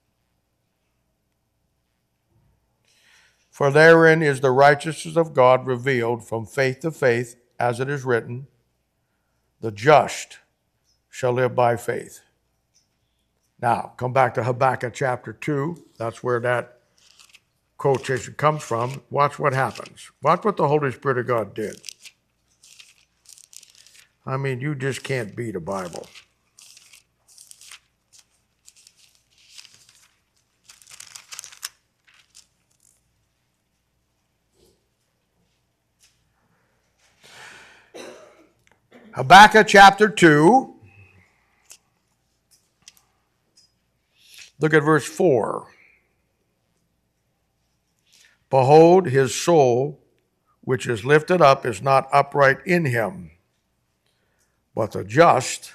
For therein is the righteousness of God revealed from faith to faith, as it is written, the just shall live by faith. Now, come back to Habakkuk chapter two. That's where that quotation comes from. Watch what happens. Watch what the Holy Spirit of God did. I mean, you just can't beat a Bible. Habakkuk chapter two. Look at verse four. Behold, his soul, which is lifted up, is not upright in him, but the just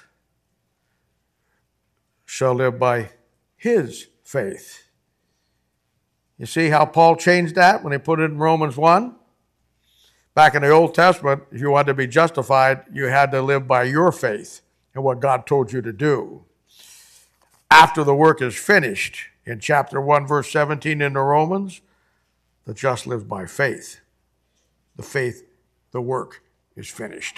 shall live by his faith. You see how Paul changed that when he put it in Romans one? Back in the Old Testament, if you wanted to be justified, you had to live by your faith and what God told you to do. After the work is finished, in chapter one, verse seventeen in the Romans, the just lives by faith. The faith, the work is finished.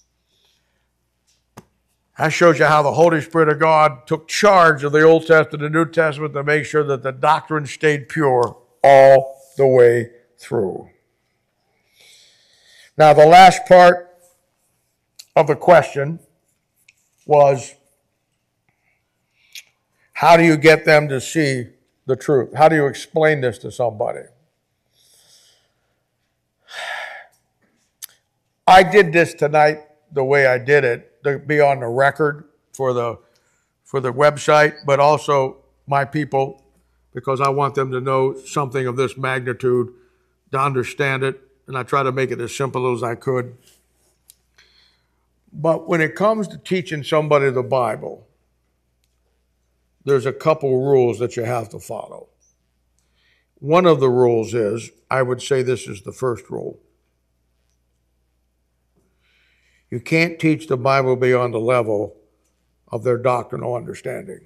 That shows you how the Holy Spirit of God took charge of the Old Testament and the New Testament to make sure that the doctrine stayed pure all the way through. Now, the last part of the question was, how do you get them to see the truth? How do you explain this to somebody? I did this tonight the way I did it, to be on the record for the, for the website, but also my people, because I want them to know something of this magnitude, to understand it. And I try to make it as simple as I could. But when it comes to teaching somebody the Bible, there's a couple rules that you have to follow. One of the rules is, I would say this is the first rule. You can't teach the Bible beyond the level of their doctrinal understanding.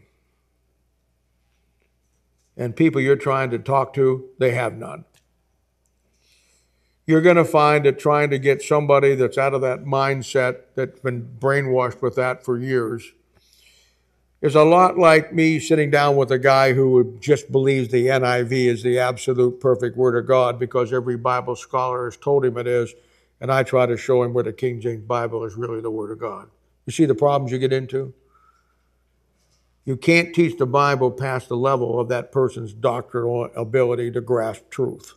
And people you're trying to talk to, they have none. You're going to find that trying to get somebody that's out of that mindset, that's been brainwashed with that for years, is a lot like me sitting down with a guy who just believes the N I V is the absolute perfect word of God because every Bible scholar has told him it is, and I try to show him where the King James Bible is really the word of God. You see the problems you get into? You can't teach the Bible past the level of that person's doctrinal ability to grasp truth.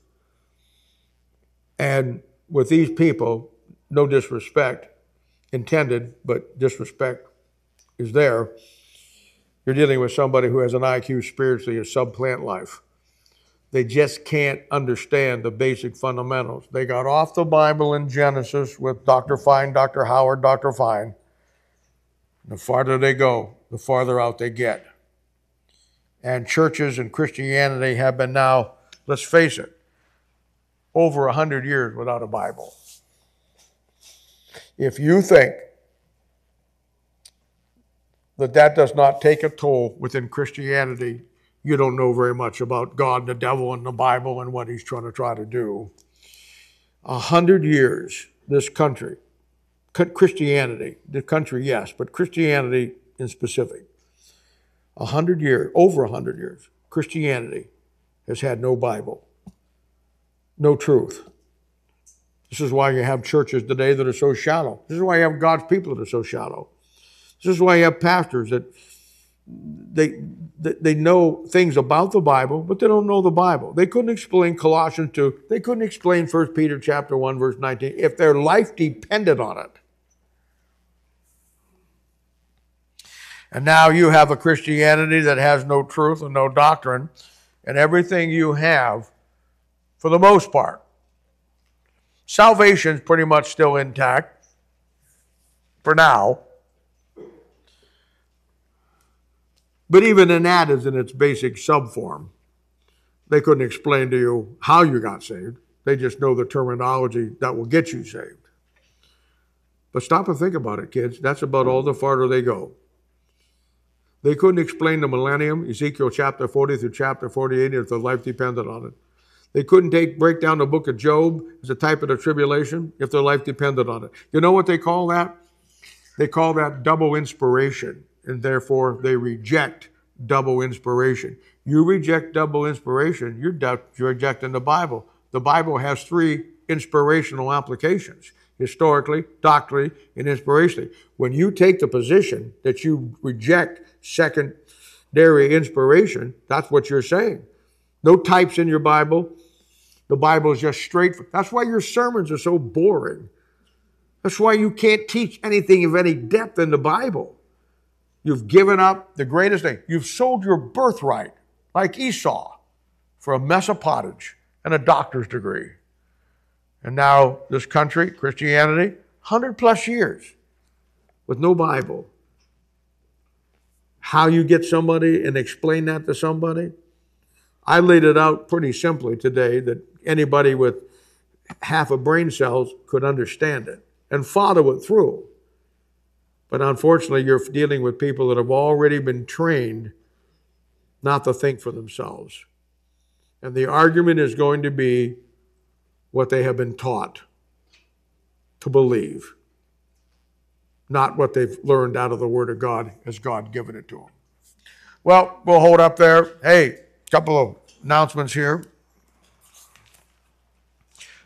And with these people, no disrespect intended, but disrespect is there. You're dealing with somebody who has an I Q spiritually of subplant life. They just can't understand the basic fundamentals. They got off the Bible in Genesis with Doctor Fine, Doctor Howard, Doctor Fine. The farther they go, the farther out they get. And churches and Christianity have been now, let's face it, over a hundred years without a Bible. If you think that that does not take a toll within Christianity, you don't know very much about God and the devil and the Bible and what he's trying to try to do. A hundred years, this country, Christianity, the country, yes, but Christianity in specific, a hundred years, over a hundred years, Christianity has had no Bible, no truth. This is why you have churches today that are so shallow. This is why you have God's people that are so shallow. This is why you have pastors that they, they know things about the Bible, but they don't know the Bible. They couldn't explain Colossians two. They couldn't explain First Peter chapter one, verse nineteen, if their life depended on it. And now you have a Christianity that has no truth and no doctrine, and everything you have, for the most part, salvation's pretty much still intact for now. But even in that is in its basic subform. They couldn't explain to you how you got saved. They just know the terminology that will get you saved. But stop and think about it, kids. That's about all the farther they go. They couldn't explain the millennium, Ezekiel chapter forty through chapter forty-eight, if their life depended on it. They couldn't take break down the book of Job as a type of the tribulation if their life depended on it. You know what they call that? They call that double inspiration, and therefore they reject double inspiration. You reject double inspiration, you're, you're rejecting the Bible. The Bible has three inspirational applications: historically, doctrinally, and inspirationally. When you take the position that you reject secondary inspiration, that's what you're saying. No types in your Bible. The Bible is just straight. That's why your sermons are so boring. That's why you can't teach anything of any depth in the Bible. You've given up the greatest thing. You've sold your birthright, like Esau, for a mess of pottage and a doctor's degree. And now this country, Christianity, one hundred plus years with no Bible. How you get somebody and explain that to somebody? I laid it out pretty simply today that anybody with half a brain cells could understand it and follow it through. But unfortunately, you're dealing with people that have already been trained not to think for themselves. And the argument is going to be what they have been taught to believe, not what they've learned out of the Word of God as God given it to them. Well, we'll hold up there. Hey, couple of announcements here.